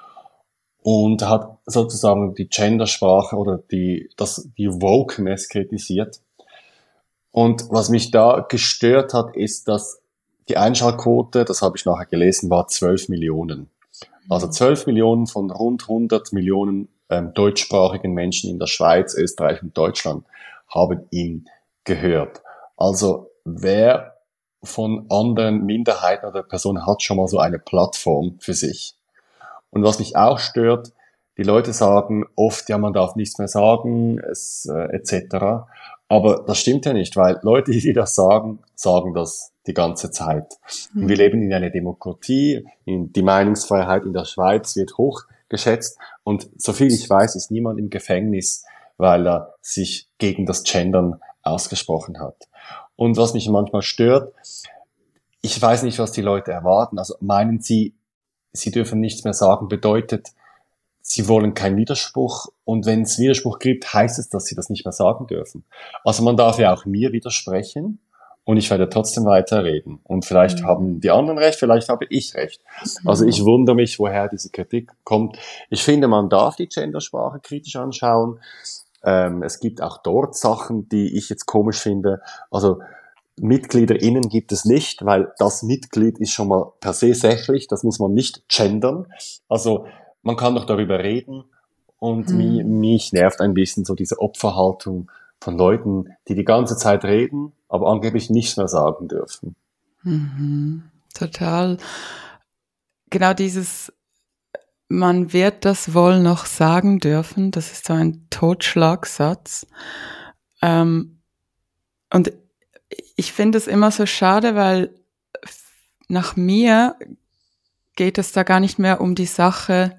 Und er hat sozusagen die Gendersprache oder die Wokeness kritisiert. Und was mich da gestört hat, ist, dass die Einschaltquote, das habe ich nachher gelesen, war 12 Millionen. Also 12 Millionen von rund 100 Millionen deutschsprachigen Menschen in der Schweiz, Österreich und Deutschland haben ihn gehört. Also wer von anderen Minderheiten oder Personen hat schon mal so eine Plattform für sich. Und was mich auch stört, die Leute sagen oft, ja, man darf nichts mehr sagen, etc. Aber das stimmt ja nicht, weil Leute, die das sagen, sagen das die ganze Zeit. Und wir leben in einer Demokratie, die Meinungsfreiheit in der Schweiz wird hoch geschätzt und soviel ich weiß, ist niemand im Gefängnis, weil er sich gegen das Gendern ausgesprochen hat. Und was mich manchmal stört, ich weiß nicht, was die Leute erwarten. Also meinen sie dürfen nichts mehr sagen, bedeutet, sie wollen keinen Widerspruch. Und wenn es Widerspruch gibt, heißt es, dass sie das nicht mehr sagen dürfen. Also man darf ja auch mir widersprechen und ich werde trotzdem weiterreden. Und vielleicht haben die anderen recht, vielleicht habe ich recht. Also ich wundere mich, woher diese Kritik kommt. Ich finde, man darf die Gendersprache kritisch anschauen. Es gibt auch dort Sachen, die ich jetzt komisch finde. Also MitgliederInnen gibt es nicht, weil das Mitglied ist schon mal per se sächlich. Das muss man nicht gendern. Also man kann doch darüber reden Und mich nervt ein bisschen so diese Opferhaltung von Leuten, die die ganze Zeit reden, aber angeblich nichts mehr sagen dürfen. Total. Genau dieses, man wird das wohl noch sagen dürfen, das ist so ein Totschlagsatz. Und ich finde es immer so schade, weil nach mir geht es da gar nicht mehr um die Sache,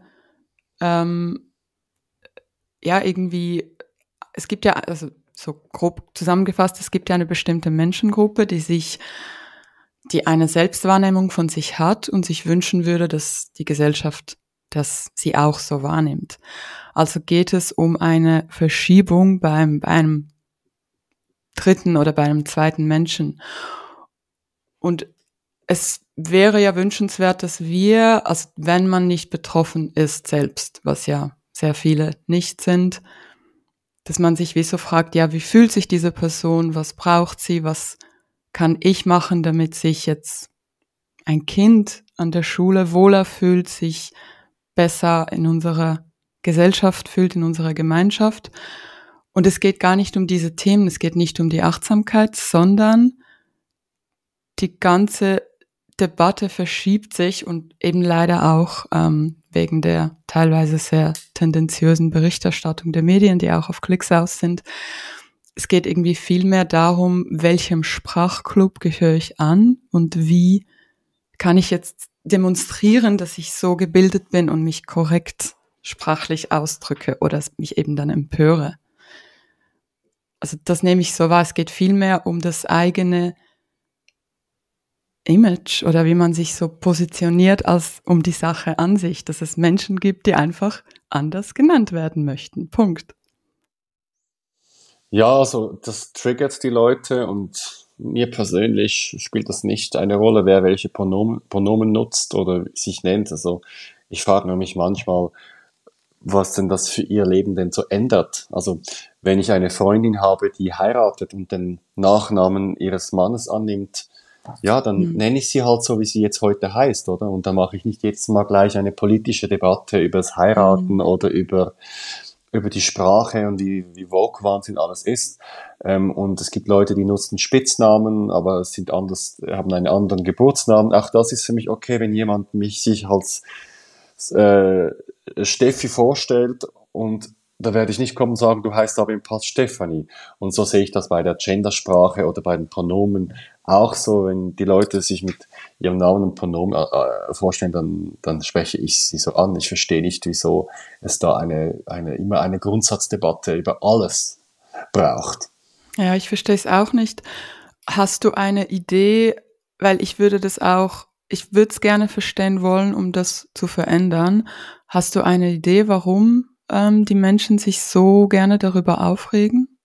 irgendwie, es gibt ja, also so grob zusammengefasst, es gibt ja eine bestimmte Menschengruppe, die eine Selbstwahrnehmung von sich hat und sich wünschen würde, dass die Gesellschaft das sie auch so wahrnimmt. Also geht es um eine Verschiebung bei einem dritten oder bei einem zweiten Menschen. Und es wäre ja wünschenswert, dass wir, also wenn man nicht betroffen ist selbst, was ja sehr viele nicht sind, dass man sich wie so fragt, ja, wie fühlt sich diese Person, was braucht sie, was kann ich machen, damit sich jetzt ein Kind an der Schule wohler fühlt, sich besser in unserer Gesellschaft fühlt, in unserer Gemeinschaft. Und es geht gar nicht um diese Themen, es geht nicht um die Achtsamkeit, sondern die ganze Debatte verschiebt sich und eben leider auch wegen der teilweise sehr tendenziösen Berichterstattung der Medien, die auch auf Klicks aus sind. Es geht irgendwie viel mehr darum, welchem Sprachclub gehöre ich an und wie kann ich jetzt demonstrieren, dass ich so gebildet bin und mich korrekt sprachlich ausdrücke oder mich eben dann empöre. Also das nehme ich so wahr. Es geht viel mehr um das eigene Image oder wie man sich so positioniert, als um die Sache an sich, dass es Menschen gibt, die einfach anders genannt werden möchten. Punkt. Ja, also das triggert die Leute und mir persönlich spielt das nicht eine Rolle, wer welche Pronomen nutzt oder sich nennt. Also ich frage mich manchmal, was denn das für ihr Leben denn so ändert. Also wenn ich eine Freundin habe, die heiratet und den Nachnamen ihres Mannes annimmt, ja, dann nenne ich sie halt so, wie sie jetzt heute heißt, oder? Und dann mache ich nicht jedes Mal gleich eine politische Debatte über das Heiraten oder über die Sprache und wie woke Wahnsinn alles ist. Und es gibt Leute, die nutzen Spitznamen, aber sind anders, haben einen anderen Geburtsnamen. Auch das ist für mich okay, wenn jemand sich als Steffi vorstellt und da werde ich nicht kommen und sagen, du heißt aber im Pass Stefanie. Und so sehe ich das bei der Gendersprache oder bei den Pronomen auch so. Wenn die Leute sich mit ihrem Namen und Pronomen vorstellen, dann spreche ich sie so an. Ich verstehe nicht, wieso es da immer eine Grundsatzdebatte über alles braucht. Ja, ich verstehe es auch nicht. Hast du eine Idee, weil ich würde es gerne verstehen wollen, um das zu verändern. Hast du eine Idee, warum die Menschen sich so gerne darüber aufregen?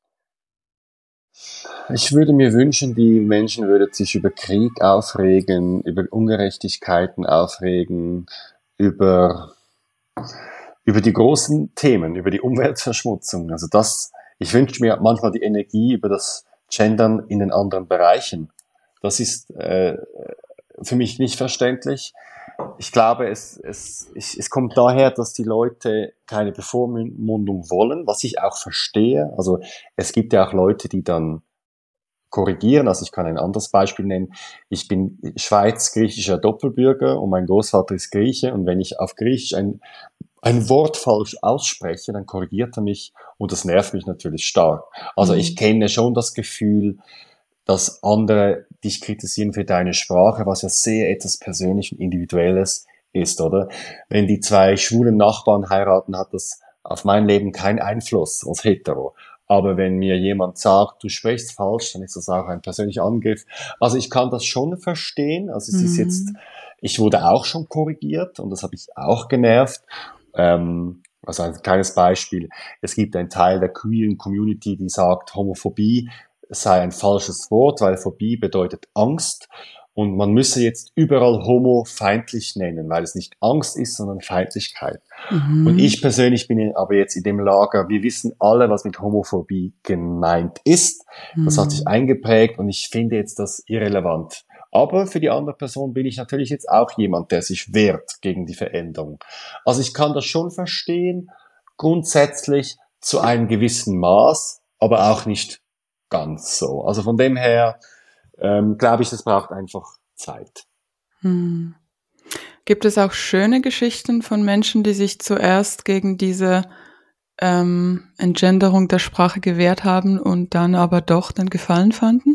Ich würde mir wünschen, die Menschen würden sich über Krieg aufregen, über Ungerechtigkeiten aufregen, über die großen Themen, über die Umweltverschmutzung. Ich wünsche mir manchmal die Energie über das Gendern in den anderen Bereichen. Das ist für mich nicht verständlich. Ich glaube, es kommt daher, dass die Leute keine Bevormundung wollen, was ich auch verstehe. Also es gibt ja auch Leute, die dann korrigieren. Also ich kann ein anderes Beispiel nennen. Ich bin schweiz-griechischer Doppelbürger und mein Großvater ist Grieche. Und wenn ich auf Griechisch ein Wort falsch ausspreche, dann korrigiert er mich und das nervt mich natürlich stark. Also ich kenne schon das Gefühl, dass andere dich kritisieren für deine Sprache, was ja sehr etwas Persönlich und Individuelles ist, oder? Wenn die zwei schwulen Nachbarn heiraten, hat das auf mein Leben keinen Einfluss als Hetero. Aber wenn mir jemand sagt, du sprichst falsch, dann ist das auch ein persönlicher Angriff. Also ich kann das schon verstehen. Also es ist jetzt, ich wurde auch schon korrigiert und das habe ich auch genervt. Also ein kleines Beispiel. Es gibt einen Teil der queeren Community, die sagt, Homophobie sei ein falsches Wort, weil Phobie bedeutet Angst. Und man müsse jetzt überall homofeindlich nennen, weil es nicht Angst ist, sondern Feindlichkeit. Und ich persönlich bin aber jetzt in dem Lager, wir wissen alle, was mit Homophobie gemeint ist. Das hat sich eingeprägt und ich finde jetzt das irrelevant. Aber für die andere Person bin ich natürlich jetzt auch jemand, der sich wehrt gegen die Veränderung. Also ich kann das schon verstehen, grundsätzlich zu einem gewissen Maß, aber auch nicht ganz so. Also von dem her glaube ich, das braucht einfach Zeit. Gibt es auch schöne Geschichten von Menschen, die sich zuerst gegen diese Entgenderung der Sprache gewehrt haben und dann aber doch den Gefallen fanden?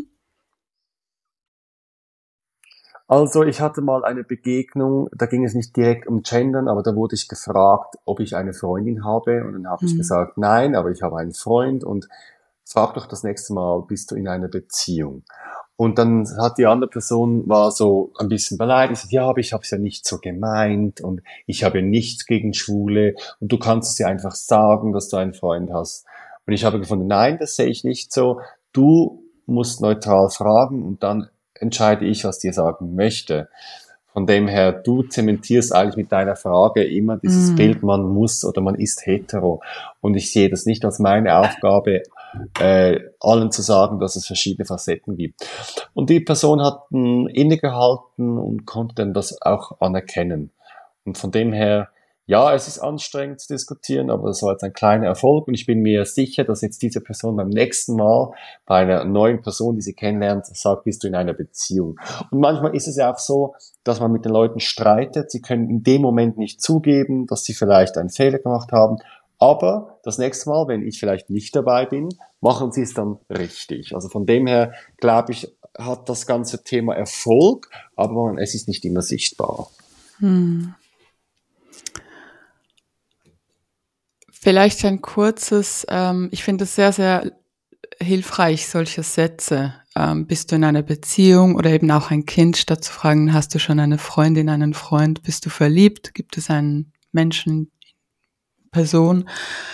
Also ich hatte mal eine Begegnung, da ging es nicht direkt um Gendern, aber da wurde ich gefragt, ob ich eine Freundin habe. Und dann habe ich gesagt, nein, aber ich habe einen Freund und frag doch das nächste Mal, bist du in einer Beziehung? Und dann hat die andere Person, war so ein bisschen beleidigt, ja, aber ich habe es ja nicht so gemeint und ich habe ja nichts gegen Schwule und du kannst es ja einfach sagen, dass du einen Freund hast. Und ich habe gefunden, nein, das sehe ich nicht so. Du musst neutral fragen und dann entscheide ich, was dir sagen möchte. Von dem her, du zementierst eigentlich mit deiner Frage immer dieses Bild, man muss oder man ist hetero. Und ich sehe das nicht als meine Aufgabe, allen zu sagen, dass es verschiedene Facetten gibt. Und die Person hat innegehalten und konnte dann das auch anerkennen. Und von dem her, ja, es ist anstrengend zu diskutieren, aber das war jetzt ein kleiner Erfolg und ich bin mir sicher, dass jetzt diese Person beim nächsten Mal bei einer neuen Person, die sie kennenlernt, sagt, bist du in einer Beziehung. Und manchmal ist es ja auch so, dass man mit den Leuten streitet. Sie können in dem Moment nicht zugeben, dass sie vielleicht einen Fehler gemacht haben. Aber das nächste Mal, wenn ich vielleicht nicht dabei bin, machen sie es dann richtig. Also von dem her, glaube ich, hat das ganze Thema Erfolg, aber es ist nicht immer sichtbar. Vielleicht ein kurzes, ich finde es sehr, sehr hilfreich, solche Sätze. Bist du in einer Beziehung oder eben auch ein Kind, statt zu fragen, hast du schon eine Freundin, einen Freund, bist du verliebt, gibt es einen Menschen, Person?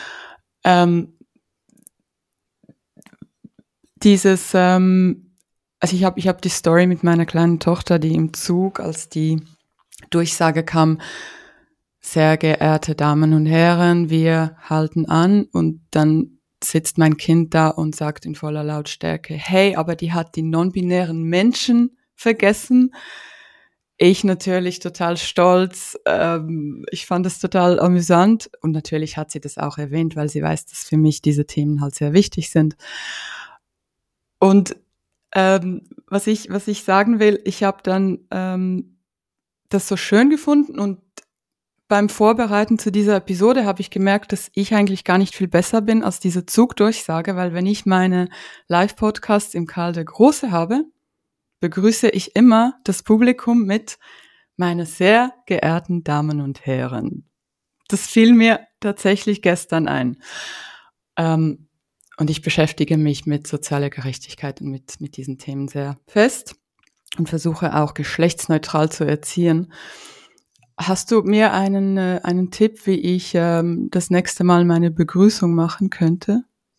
Also ich hab die Story mit meiner kleinen Tochter, die im Zug, als die Durchsage kam, sehr geehrte Damen und Herren, wir halten an, und dann sitzt mein Kind da und sagt in voller Lautstärke, hey, aber die hat die non-binären Menschen vergessen. Ich natürlich total stolz. Ich fand es total amüsant und natürlich hat sie das auch erwähnt, weil sie weiß, dass für mich diese Themen halt sehr wichtig sind. Und was ich sagen will, ich habe dann das so schön gefunden, und beim Vorbereiten zu dieser Episode habe ich gemerkt, dass ich eigentlich gar nicht viel besser bin als diese Zugdurchsage, weil wenn ich meine Live-Podcasts im Karl der Große habe, begrüße ich immer das Publikum mit meine sehr geehrten Damen und Herren. Das fiel mir tatsächlich gestern ein. Und ich beschäftige mich mit sozialer Gerechtigkeit und mit diesen Themen sehr fest und versuche auch geschlechtsneutral zu erziehen. Hast du mir einen Tipp, wie ich das nächste Mal meine Begrüßung machen könnte?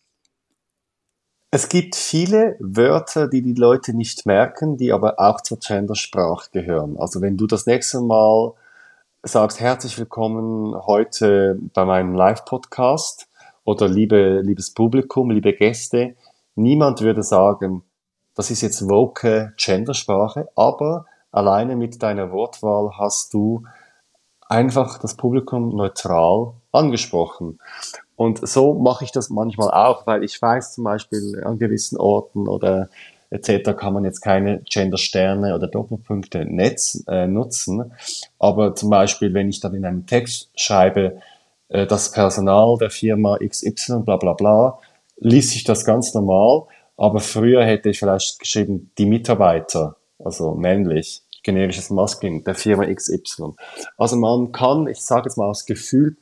Es gibt viele Wörter, die die Leute nicht merken, die aber auch zur Gendersprache gehören. Also wenn du das nächste Mal sagst, herzlich willkommen heute bei meinem Live-Podcast oder liebes Publikum, liebe Gäste, niemand würde sagen, das ist jetzt woke Gendersprache, aber alleine mit deiner Wortwahl hast du einfach das Publikum neutral angesprochen. Und so mache ich das manchmal auch, weil ich weiß zum Beispiel an gewissen Orten oder etc. kann man jetzt keine Gendersterne oder Doppelpunkte nutzen. Aber zum Beispiel, wenn ich dann in einem Text schreibe, das Personal der Firma XY, bla bla bla, liest sich das ganz normal. Aber früher hätte ich vielleicht geschrieben, die Mitarbeiter, also männlich, generisches Maskulin, der Firma XY. Also man kann, ich sage jetzt mal aus Gefühl,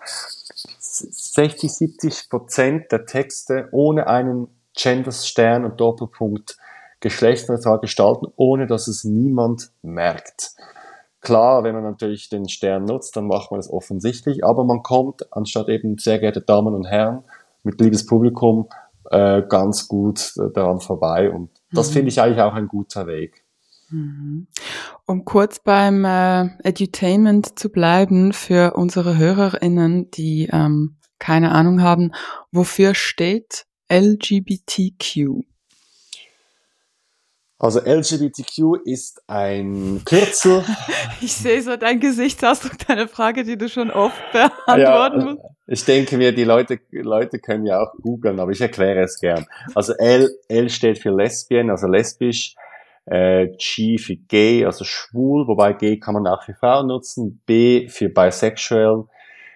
60-70% der Texte ohne einen Genderstern und Doppelpunkt geschlechtsneutral gestalten, ohne dass es niemand merkt. Klar, wenn man natürlich den Stern nutzt, dann macht man es offensichtlich, aber man kommt, anstatt eben sehr geehrte Damen und Herren, mit liebes Publikum, ganz gut daran vorbei. Und das finde ich eigentlich auch ein guter Weg. Um kurz beim Edutainment zu bleiben, für unsere HörerInnen, die keine Ahnung haben, wofür steht LGBTQ? Also LGBTQ ist ein Kürzel. Ich sehe so deinen Gesichtsausdruck, deine Frage, die du schon oft beantworten musst. Ich denke mir, die Leute können ja auch googeln, aber ich erkläre es gern. Also L steht für Lesbian, also lesbisch. G für gay, also schwul, wobei gay kann man auch für Frauen nutzen. B für bisexual.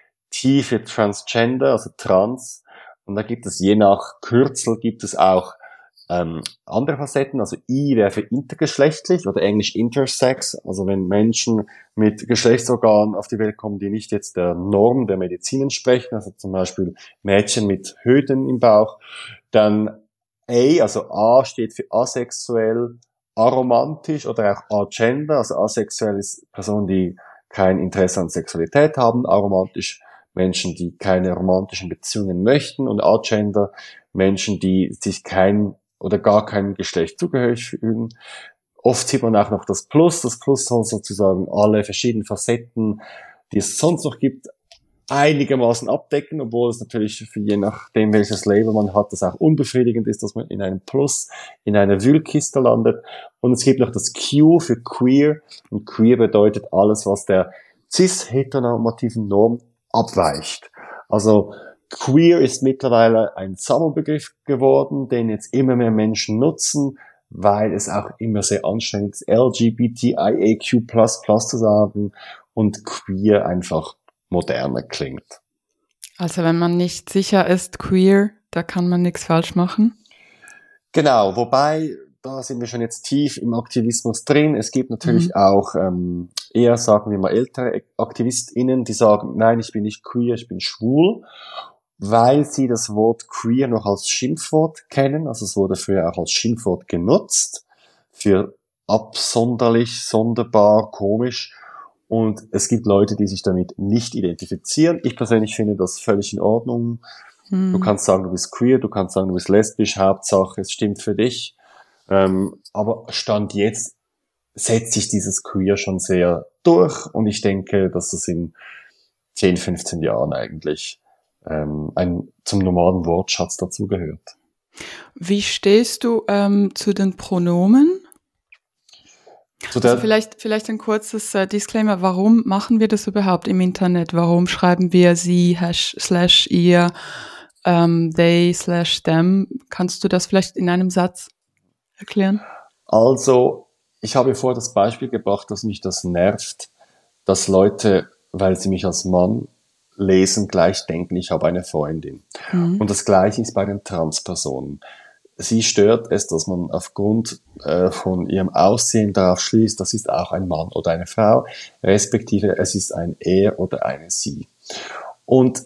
T für transgender, also trans. Und da gibt es je nach Kürzel gibt es auch andere Facetten, also I wäre für intergeschlechtlich oder englisch intersex, also wenn Menschen mit Geschlechtsorganen auf die Welt kommen, die nicht jetzt der Norm der Medizin entsprechen, also zum Beispiel Mädchen mit Höden im Bauch. Dann A, also A steht für asexuell, aromantisch oder auch agender, also asexuell ist Personen, die kein Interesse an Sexualität haben, aromantisch Menschen, die keine romantischen Beziehungen möchten und agender Menschen, die sich kein oder gar keinem Geschlecht zugehörig fühlen. Oft sieht man auch noch das Plus. Das Plus soll sozusagen alle verschiedenen Facetten, die es sonst noch gibt, einigermaßen abdecken, obwohl es natürlich je nachdem, welches Label man hat, das auch unbefriedigend ist, dass man in einem Plus, in einer Wühlkiste landet. Und es gibt noch das Q für queer. Und queer bedeutet alles, was der cis-heteronormativen Norm abweicht. Also queer ist mittlerweile ein Sammelbegriff geworden, den jetzt immer mehr Menschen nutzen, weil es auch immer sehr anstrengend ist, LGBTIAQ++ zu sagen und queer einfach moderner klingt. Also wenn man nicht sicher ist, queer, da kann man nichts falsch machen? Genau, wobei, da sind wir schon jetzt tief im Aktivismus drin. Es gibt natürlich auch eher, sagen wir mal, ältere AktivistInnen, die sagen, nein, ich bin nicht queer, ich bin schwul, weil sie das Wort queer noch als Schimpfwort kennen. Also es wurde früher auch als Schimpfwort genutzt für absonderlich, sonderbar, komisch. Und es gibt Leute, die sich damit nicht identifizieren. Ich persönlich finde das völlig in Ordnung. Du kannst sagen, du bist queer, du kannst sagen, du bist lesbisch, Hauptsache, es stimmt für dich. Aber Stand jetzt setzt sich dieses Queer schon sehr durch und ich denke, dass es in 10, 15 Jahren eigentlich zum normalen Wortschatz dazugehört. Wie stehst du zu den Pronomen? Also vielleicht ein kurzes Disclaimer. Warum machen wir das überhaupt im Internet? Warum schreiben wir sie, / ihr, they / them? Kannst du das vielleicht in einem Satz erklären? Also, ich habe vorher das Beispiel gebracht, dass mich das nervt, dass Leute, weil sie mich als Mann lesen, gleich denken, ich habe eine Freundin. Und das Gleiche ist bei den Transpersonen. Sie stört es, dass man aufgrund von ihrem Aussehen darauf schließt, das ist auch ein Mann oder eine Frau, respektive es ist ein er oder eine sie. Und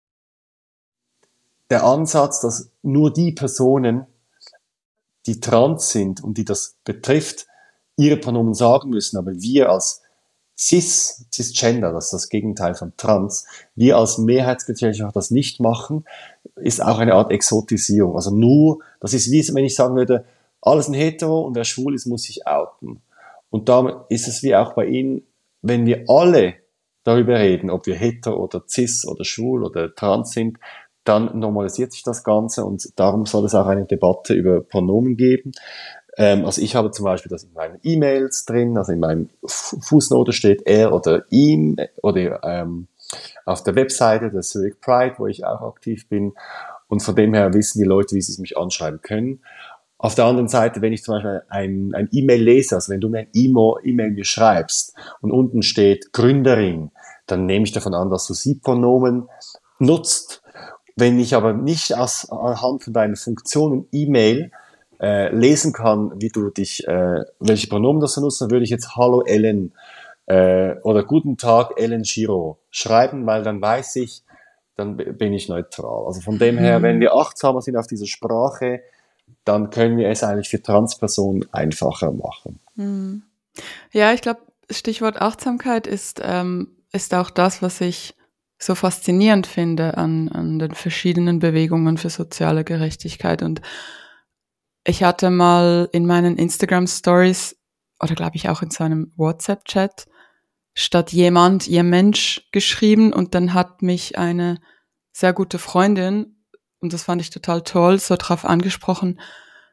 der Ansatz, dass nur die Personen, die trans sind und die das betrifft, ihre Pronomen sagen müssen, aber wir als Cisgender, das ist das Gegenteil von Trans, wir als Mehrheitsgesellschaft das nicht machen, ist auch eine Art Exotisierung. Also nur, das ist wie wenn ich sagen würde, alles ein Hetero und wer schwul ist, muss sich outen. Und damit ist es wie auch bei Ihnen, wenn wir alle darüber reden, ob wir hetero oder cis oder schwul oder trans sind, dann normalisiert sich das Ganze und darum soll es auch eine Debatte über Pronomen geben. Also ich habe zum Beispiel das in meinen E-Mails drin, also in meinem Fußnote steht er oder ihm oder auf der Webseite der Zurich Pride, wo ich auch aktiv bin und von dem her wissen die Leute, wie sie mich anschreiben können. Auf der anderen Seite, wenn ich zum Beispiel ein E-Mail lese, also wenn du mir ein E-Mail mir schreibst und unten steht Gründerin, dann nehme ich davon an, dass du Sie-Pronomen nutzt. Wenn ich aber nicht anhand von deinen Funktionen E-Mail lesen kann, wie du dich, welche Pronomen das du nutzt, dann würde ich jetzt Hallo Ellen oder Guten Tag Ellen Giro schreiben, weil dann weiß ich, dann bin ich neutral. Also von dem her, wenn wir achtsamer sind auf diese Sprache, dann können wir es eigentlich für Transpersonen einfacher machen. Ja, ich glaube, Stichwort Achtsamkeit ist auch das, was ich so faszinierend finde an den verschiedenen Bewegungen für soziale Gerechtigkeit. Und ich hatte mal in meinen Instagram-Stories oder glaube ich auch in so einem WhatsApp-Chat statt jemand, ihr Mensch geschrieben und dann hat mich eine sehr gute Freundin, und das fand ich total toll, so drauf angesprochen,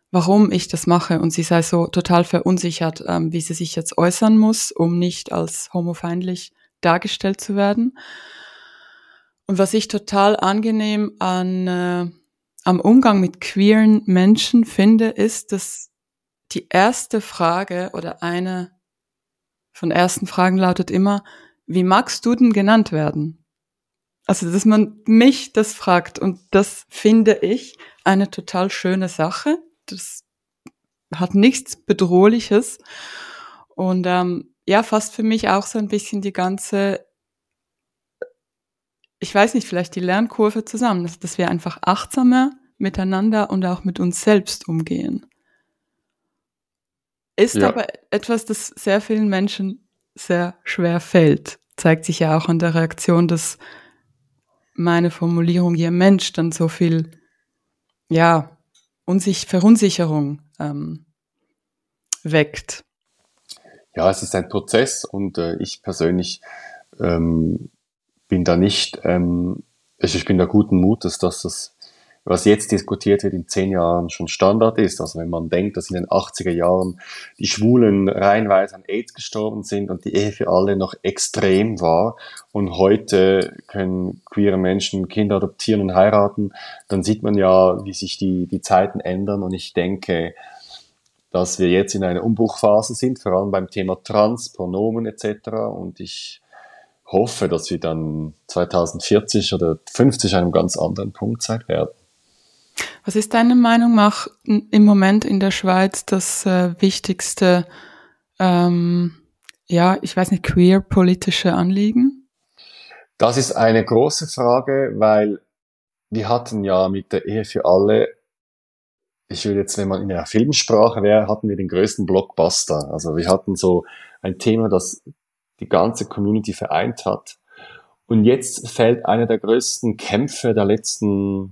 warum ich das mache, und sie sei so total verunsichert, wie sie sich jetzt äußern muss, um nicht als homofeindlich dargestellt zu werden. Und was ich total angenehm am Umgang mit queeren Menschen finde, ist, dass die erste Frage oder eine von ersten Fragen lautet immer: Wie magst du denn genannt werden? Also, dass man mich das fragt, und das finde ich eine total schöne Sache. Das hat nichts Bedrohliches und ja, fasst für mich auch so ein bisschen die ganze, ich weiß nicht, vielleicht die Lernkurve zusammen, dass wir einfach achtsamer miteinander und auch mit uns selbst umgehen. Ist Ja, aber etwas, das sehr vielen Menschen sehr schwer fällt. Zeigt sich ja auch an der Reaktion, dass meine Formulierung hier Mensch dann so viel, ja, Verunsicherung weckt. ja, es ist ein Prozess und ich persönlich ähm, bin da nicht, ich bin da guten Mutes, dass das, was jetzt diskutiert wird, in 10 Jahren schon Standard ist. Also wenn man denkt, dass in den 80er Jahren die Schwulen reihenweise an AIDS gestorben sind und die Ehe für alle noch extrem war und heute können queere Menschen Kinder adoptieren und heiraten, dann sieht man ja, wie sich die Zeiten ändern, und ich denke, dass wir jetzt in einer Umbruchphase sind, vor allem beim Thema Trans, Pronomen etc. Und ich hoffe, dass wir dann 2040 oder 50 an einem ganz anderen Punkt sein werden. Was ist deiner Meinung nach im Moment in der Schweiz das wichtigste, ja, ich weiß nicht, queer-politische Anliegen? Das ist eine große Frage, weil wir hatten ja mit der Ehe für alle, ich würde jetzt, wenn man in einer Filmsprache wäre, hatten wir den größten Blockbuster. Also wir hatten so ein Thema, das die ganze Community vereint hat. Und jetzt fällt einer der größten Kämpfe der letzten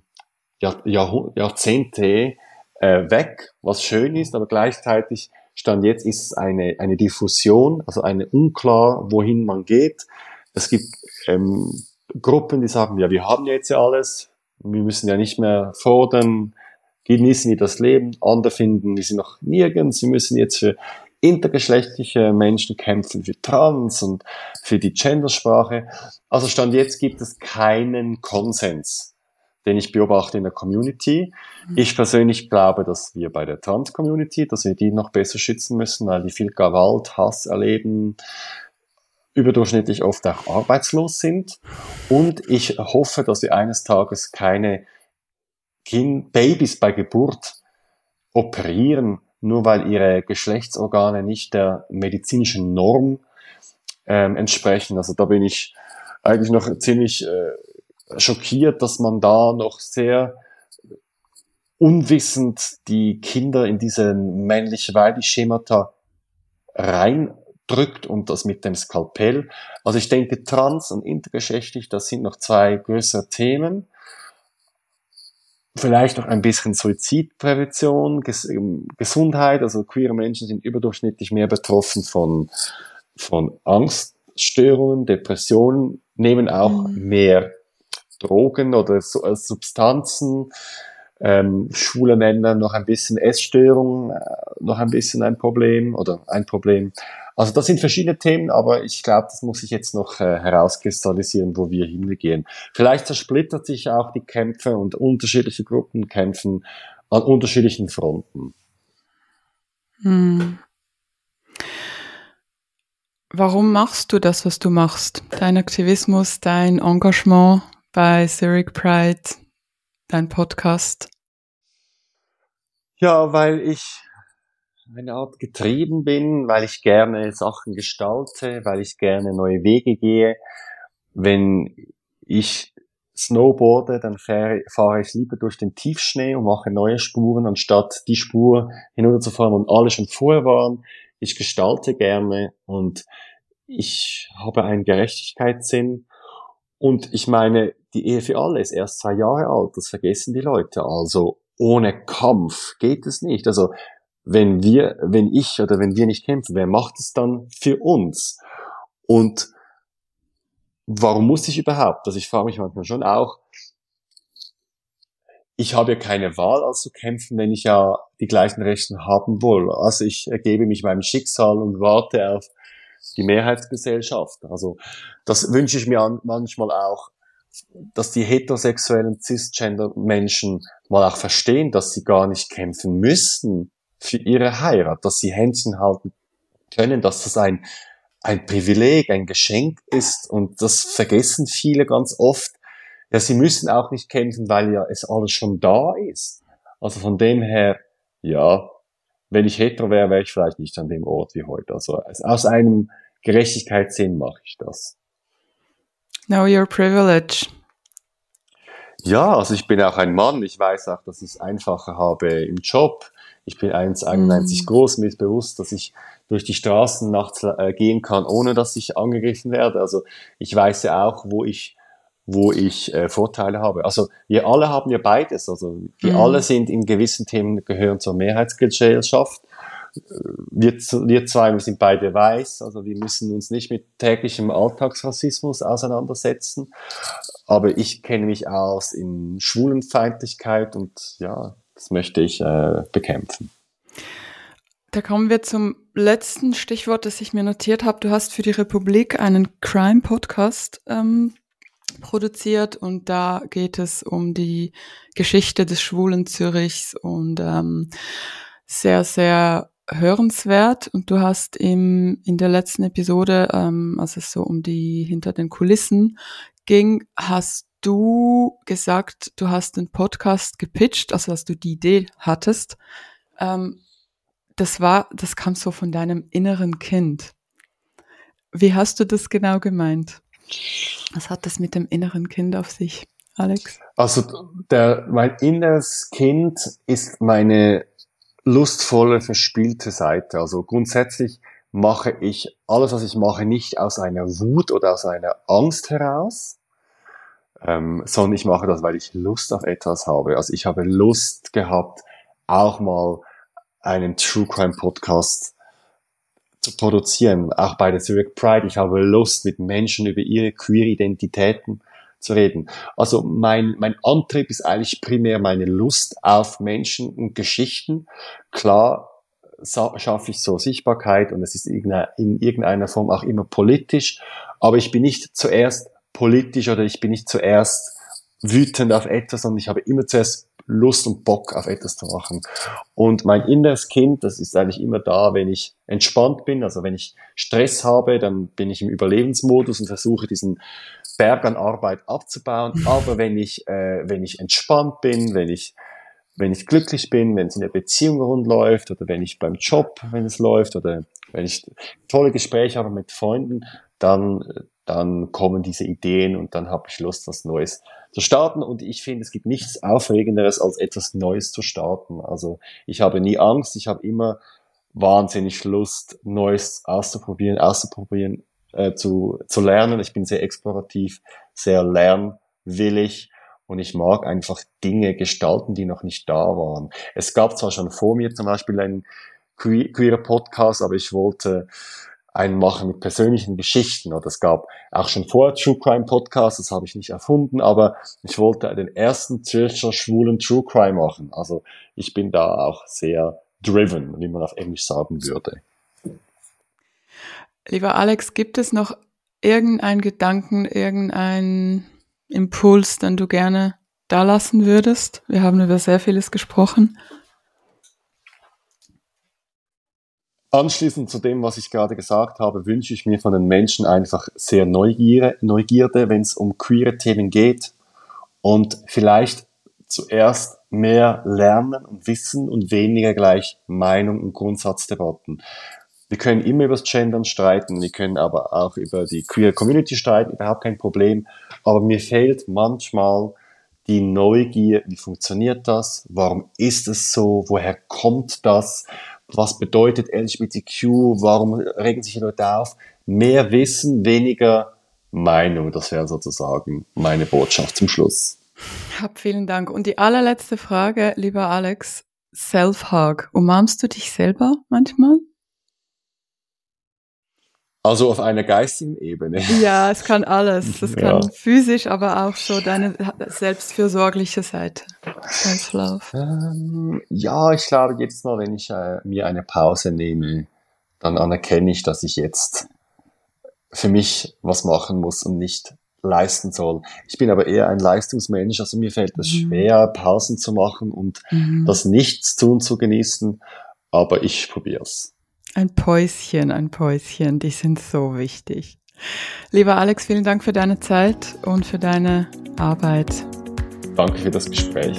Jahrzehnte weg, was schön ist, aber gleichzeitig Stand jetzt ist es eine Diffusion, also eine unklar, wohin man geht. Es gibt Gruppen, die sagen, ja, wir haben jetzt ja alles, wir müssen ja nicht mehr fordern, genießen wir das Leben. Andere finden, wir sind noch nirgends, wir müssen jetzt für intergeschlechtliche Menschen kämpfen, für Trans und für die Gendersprache. Also Stand jetzt gibt es keinen Konsens, den ich beobachte in der Community. Ich persönlich glaube, dass wir bei der Trans-Community, dass wir die noch besser schützen müssen, weil die viel Gewalt, Hass erleben, überdurchschnittlich oft auch arbeitslos sind. Und ich hoffe, dass wir eines Tages keine Babys bei Geburt operieren, nur weil ihre Geschlechtsorgane nicht der medizinischen Norm entsprechen. Also da bin ich eigentlich noch ziemlich schockiert, dass man da noch sehr unwissend die Kinder in diese männlich-weiblich Schemata reindrückt und das mit dem Skalpell. Also ich denke, trans und intergeschlechtlich, das sind noch zwei größere Themen. Vielleicht noch ein bisschen Suizidprävention, Gesundheit, also queere Menschen sind überdurchschnittlich mehr betroffen von Angststörungen, Depressionen, nehmen auch mehr Drogen oder Substanzen, schwule Männer noch ein bisschen Essstörung, noch ein bisschen ein Problem oder ein Problem. Also das sind verschiedene Themen, aber ich glaube, das muss sich jetzt noch herauskristallisieren, wo wir hingehen. Vielleicht zersplittert sich auch die Kämpfe und unterschiedliche Gruppen kämpfen an unterschiedlichen Fronten. Warum machst du das, was du machst? Dein Aktivismus, dein Engagement bei Zurich Pride, dein Podcast? Ja, weil ich eine Art getrieben bin, weil ich gerne Sachen gestalte, weil ich gerne neue Wege gehe. Wenn ich snowboarde, dann fahre ich lieber durch den Tiefschnee und mache neue Spuren, anstatt die Spur hinunterzufahren, wo alle schon vorher waren. Ich gestalte gerne und ich habe einen Gerechtigkeitssinn. Und ich meine, die Ehe für alle ist erst 2 Jahre alt, das vergessen die Leute. Also ohne Kampf geht es nicht. Also wenn ich oder wenn wir nicht kämpfen, wer macht es dann für uns? Und warum muss ich überhaupt? Also ich frage mich manchmal schon auch, ich habe ja keine Wahl, als zu kämpfen, wenn ich ja die gleichen Rechte haben will. Also ich ergebe mich meinem Schicksal und warte auf die Mehrheitsgesellschaft. Also das wünsche ich mir manchmal auch, dass die heterosexuellen Cisgender-Menschen mal auch verstehen, dass sie gar nicht kämpfen müssen für ihre Heirat, dass sie Händchen halten können, dass das ein Privileg, ein Geschenk ist, und das vergessen viele ganz oft. Ja, sie müssen auch nicht kämpfen, weil ja es alles schon da ist. Also von dem her, ja, wenn ich hetero wäre, wäre ich vielleicht nicht an dem Ort wie heute. Also aus einem Gerechtigkeitssinn mache ich das. Know your privilege. Ja, also ich bin auch ein Mann. Ich weiß auch, dass ich es einfacher habe im Job. Ich bin 1,91 groß. Mir ist bewusst, dass ich durch die Straßen nachts gehen kann, ohne dass ich angegriffen werde. Also ich weiß ja auch, wo ich Vorteile habe. Also wir alle haben ja beides. Also wir alle sind in gewissen Themen, gehören zur Mehrheitsgesellschaft. Wir zwei, wir sind beide weiß, also wir müssen uns nicht mit täglichem Alltagsrassismus auseinandersetzen. Aber ich kenne mich aus in Schwulenfeindlichkeit und ja, das möchte ich bekämpfen. Da kommen wir zum letzten Stichwort, das ich mir notiert habe. Du hast für die Republik einen Crime-Podcast produziert, und da geht es um die Geschichte des schwulen Zürichs und sehr, sehr hörenswert. Und du hast in der letzten Episode, als es so um die hinter den Kulissen ging, hast du gesagt, du hast den Podcast gepitcht, also dass du die Idee hattest. Das kam so von deinem inneren Kind. Wie hast du das genau gemeint? Was hat das mit dem inneren Kind auf sich, Alex? Also mein inneres Kind ist meine lustvolle, verspielte Seite. Also grundsätzlich mache ich alles, was ich mache, nicht aus einer Wut oder aus einer Angst heraus, sondern ich mache das, weil ich Lust auf etwas habe. Also ich habe Lust gehabt, auch mal einen True Crime Podcast zu produzieren, auch bei der Zurich Pride. Ich habe Lust, mit Menschen über ihre queer Identitäten zu reden. Also mein Antrieb ist eigentlich primär meine Lust auf Menschen und Geschichten. Klar schaffe ich so Sichtbarkeit und es ist in irgendeiner Form auch immer politisch, aber ich bin nicht zuerst politisch oder ich bin nicht zuerst wütend auf etwas, sondern ich habe immer zuerst Lust und Bock auf etwas zu machen. Und mein inneres Kind, das ist eigentlich immer da, wenn ich entspannt bin. Also wenn ich Stress habe, dann bin ich im Überlebensmodus und versuche diesen Berg an Arbeit abzubauen. Aber wenn ich entspannt bin, wenn ich glücklich bin, wenn es in der Beziehung rund läuft oder wenn ich beim Job, wenn es läuft oder wenn ich tolle Gespräche habe mit Freunden, dann kommen diese Ideen und dann habe ich Lust, was Neues zu starten. Und ich finde, es gibt nichts Aufregenderes, als etwas Neues zu starten. Also ich habe nie Angst, ich habe immer wahnsinnig Lust, Neues auszuprobieren, zu lernen. Ich bin sehr explorativ, sehr lernwillig. Und ich mag einfach Dinge gestalten, die noch nicht da waren. Es gab zwar schon vor mir zum Beispiel einen queerer Podcast, aber ich wollte einen machen mit persönlichen Geschichten. Oder es gab auch schon vorher True Crime Podcasts, das habe ich nicht erfunden, aber ich wollte den ersten Zürcher schwulen True Crime machen. Also ich bin da auch sehr driven, wie man auf Englisch sagen würde. Lieber Alex, gibt es noch irgendeinen Gedanken, irgendeinen Impuls, den du gerne da lassen würdest? Wir haben über sehr vieles gesprochen. Anschließend zu dem, was ich gerade gesagt habe, wünsche ich mir von den Menschen einfach sehr Neugierde, wenn es um queere Themen geht, und vielleicht zuerst mehr lernen und wissen und weniger gleich Meinung und Grundsatzdebatten. Wir können immer über das Gendern streiten, wir können aber auch über die queer Community streiten, überhaupt kein Problem. Aber mir fehlt manchmal die Neugier, wie funktioniert das? Warum ist es so? Woher kommt das? Was bedeutet LGBTQ? Warum regen sich die Leute auf? Mehr Wissen, weniger Meinung. Das wäre sozusagen meine Botschaft zum Schluss. Vielen Dank. Und die allerletzte Frage, lieber Alex, Self-Hug. Umarmst du dich selber manchmal? Also auf einer geistigen Ebene. Ja, es kann alles. Es kann physisch, aber auch so deine selbstfürsorgliche Seite. Self-Love. Ja, ich glaube, jedes Mal, wenn ich mir eine Pause nehme, dann anerkenne ich, dass ich jetzt für mich was machen muss und nicht leisten soll. Ich bin aber eher ein Leistungsmensch, also mir fällt es schwer, Pausen zu machen und das Nichtstun zu genießen, aber ich probiere es. Ein Päuschen, die sind so wichtig. Lieber Alex, vielen Dank für deine Zeit und für deine Arbeit. Danke für das Gespräch.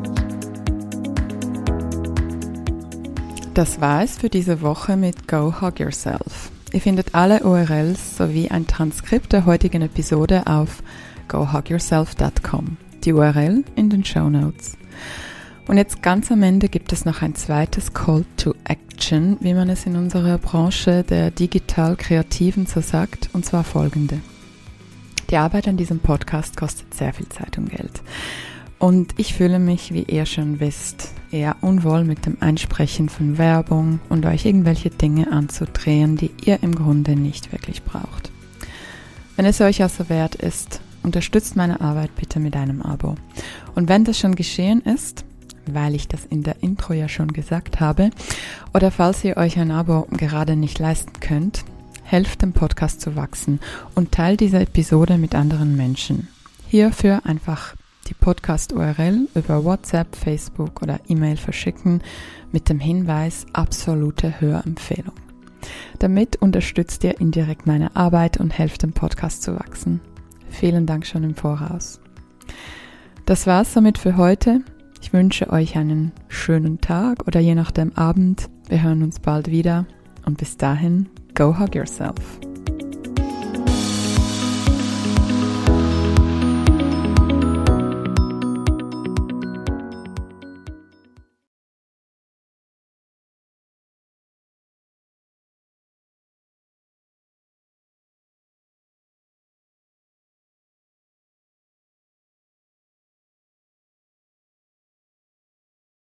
Das war es für diese Woche mit Go Hug Yourself. Ihr findet alle URLs sowie ein Transkript der heutigen Episode auf gohugyourself.com. Die URL in den Shownotes. Und jetzt ganz am Ende gibt es noch ein zweites Call to Action, wie man es in unserer Branche der Digital-Kreativen so sagt, und zwar folgende. Die Arbeit an diesem Podcast kostet sehr viel Zeit und Geld. Und ich fühle mich, wie ihr schon wisst, eher unwohl mit dem Einsprechen von Werbung und euch irgendwelche Dinge anzudrehen, die ihr im Grunde nicht wirklich braucht. Wenn es euch also wert ist, unterstützt meine Arbeit bitte mit einem Abo. Und wenn das schon geschehen ist, weil ich das in der Intro ja schon gesagt habe, oder falls ihr euch ein Abo gerade nicht leisten könnt, helft dem Podcast zu wachsen und teilt diese Episode mit anderen Menschen. Hierfür einfach die Podcast-URL über WhatsApp, Facebook oder E-Mail verschicken mit dem Hinweis absolute Hörempfehlung. Damit unterstützt ihr indirekt meine Arbeit und helft dem Podcast zu wachsen. Vielen Dank schon im Voraus. Das war's somit für heute. Ich wünsche euch einen schönen Tag oder je nachdem Abend. Wir hören uns bald wieder und bis dahin, go hug yourself.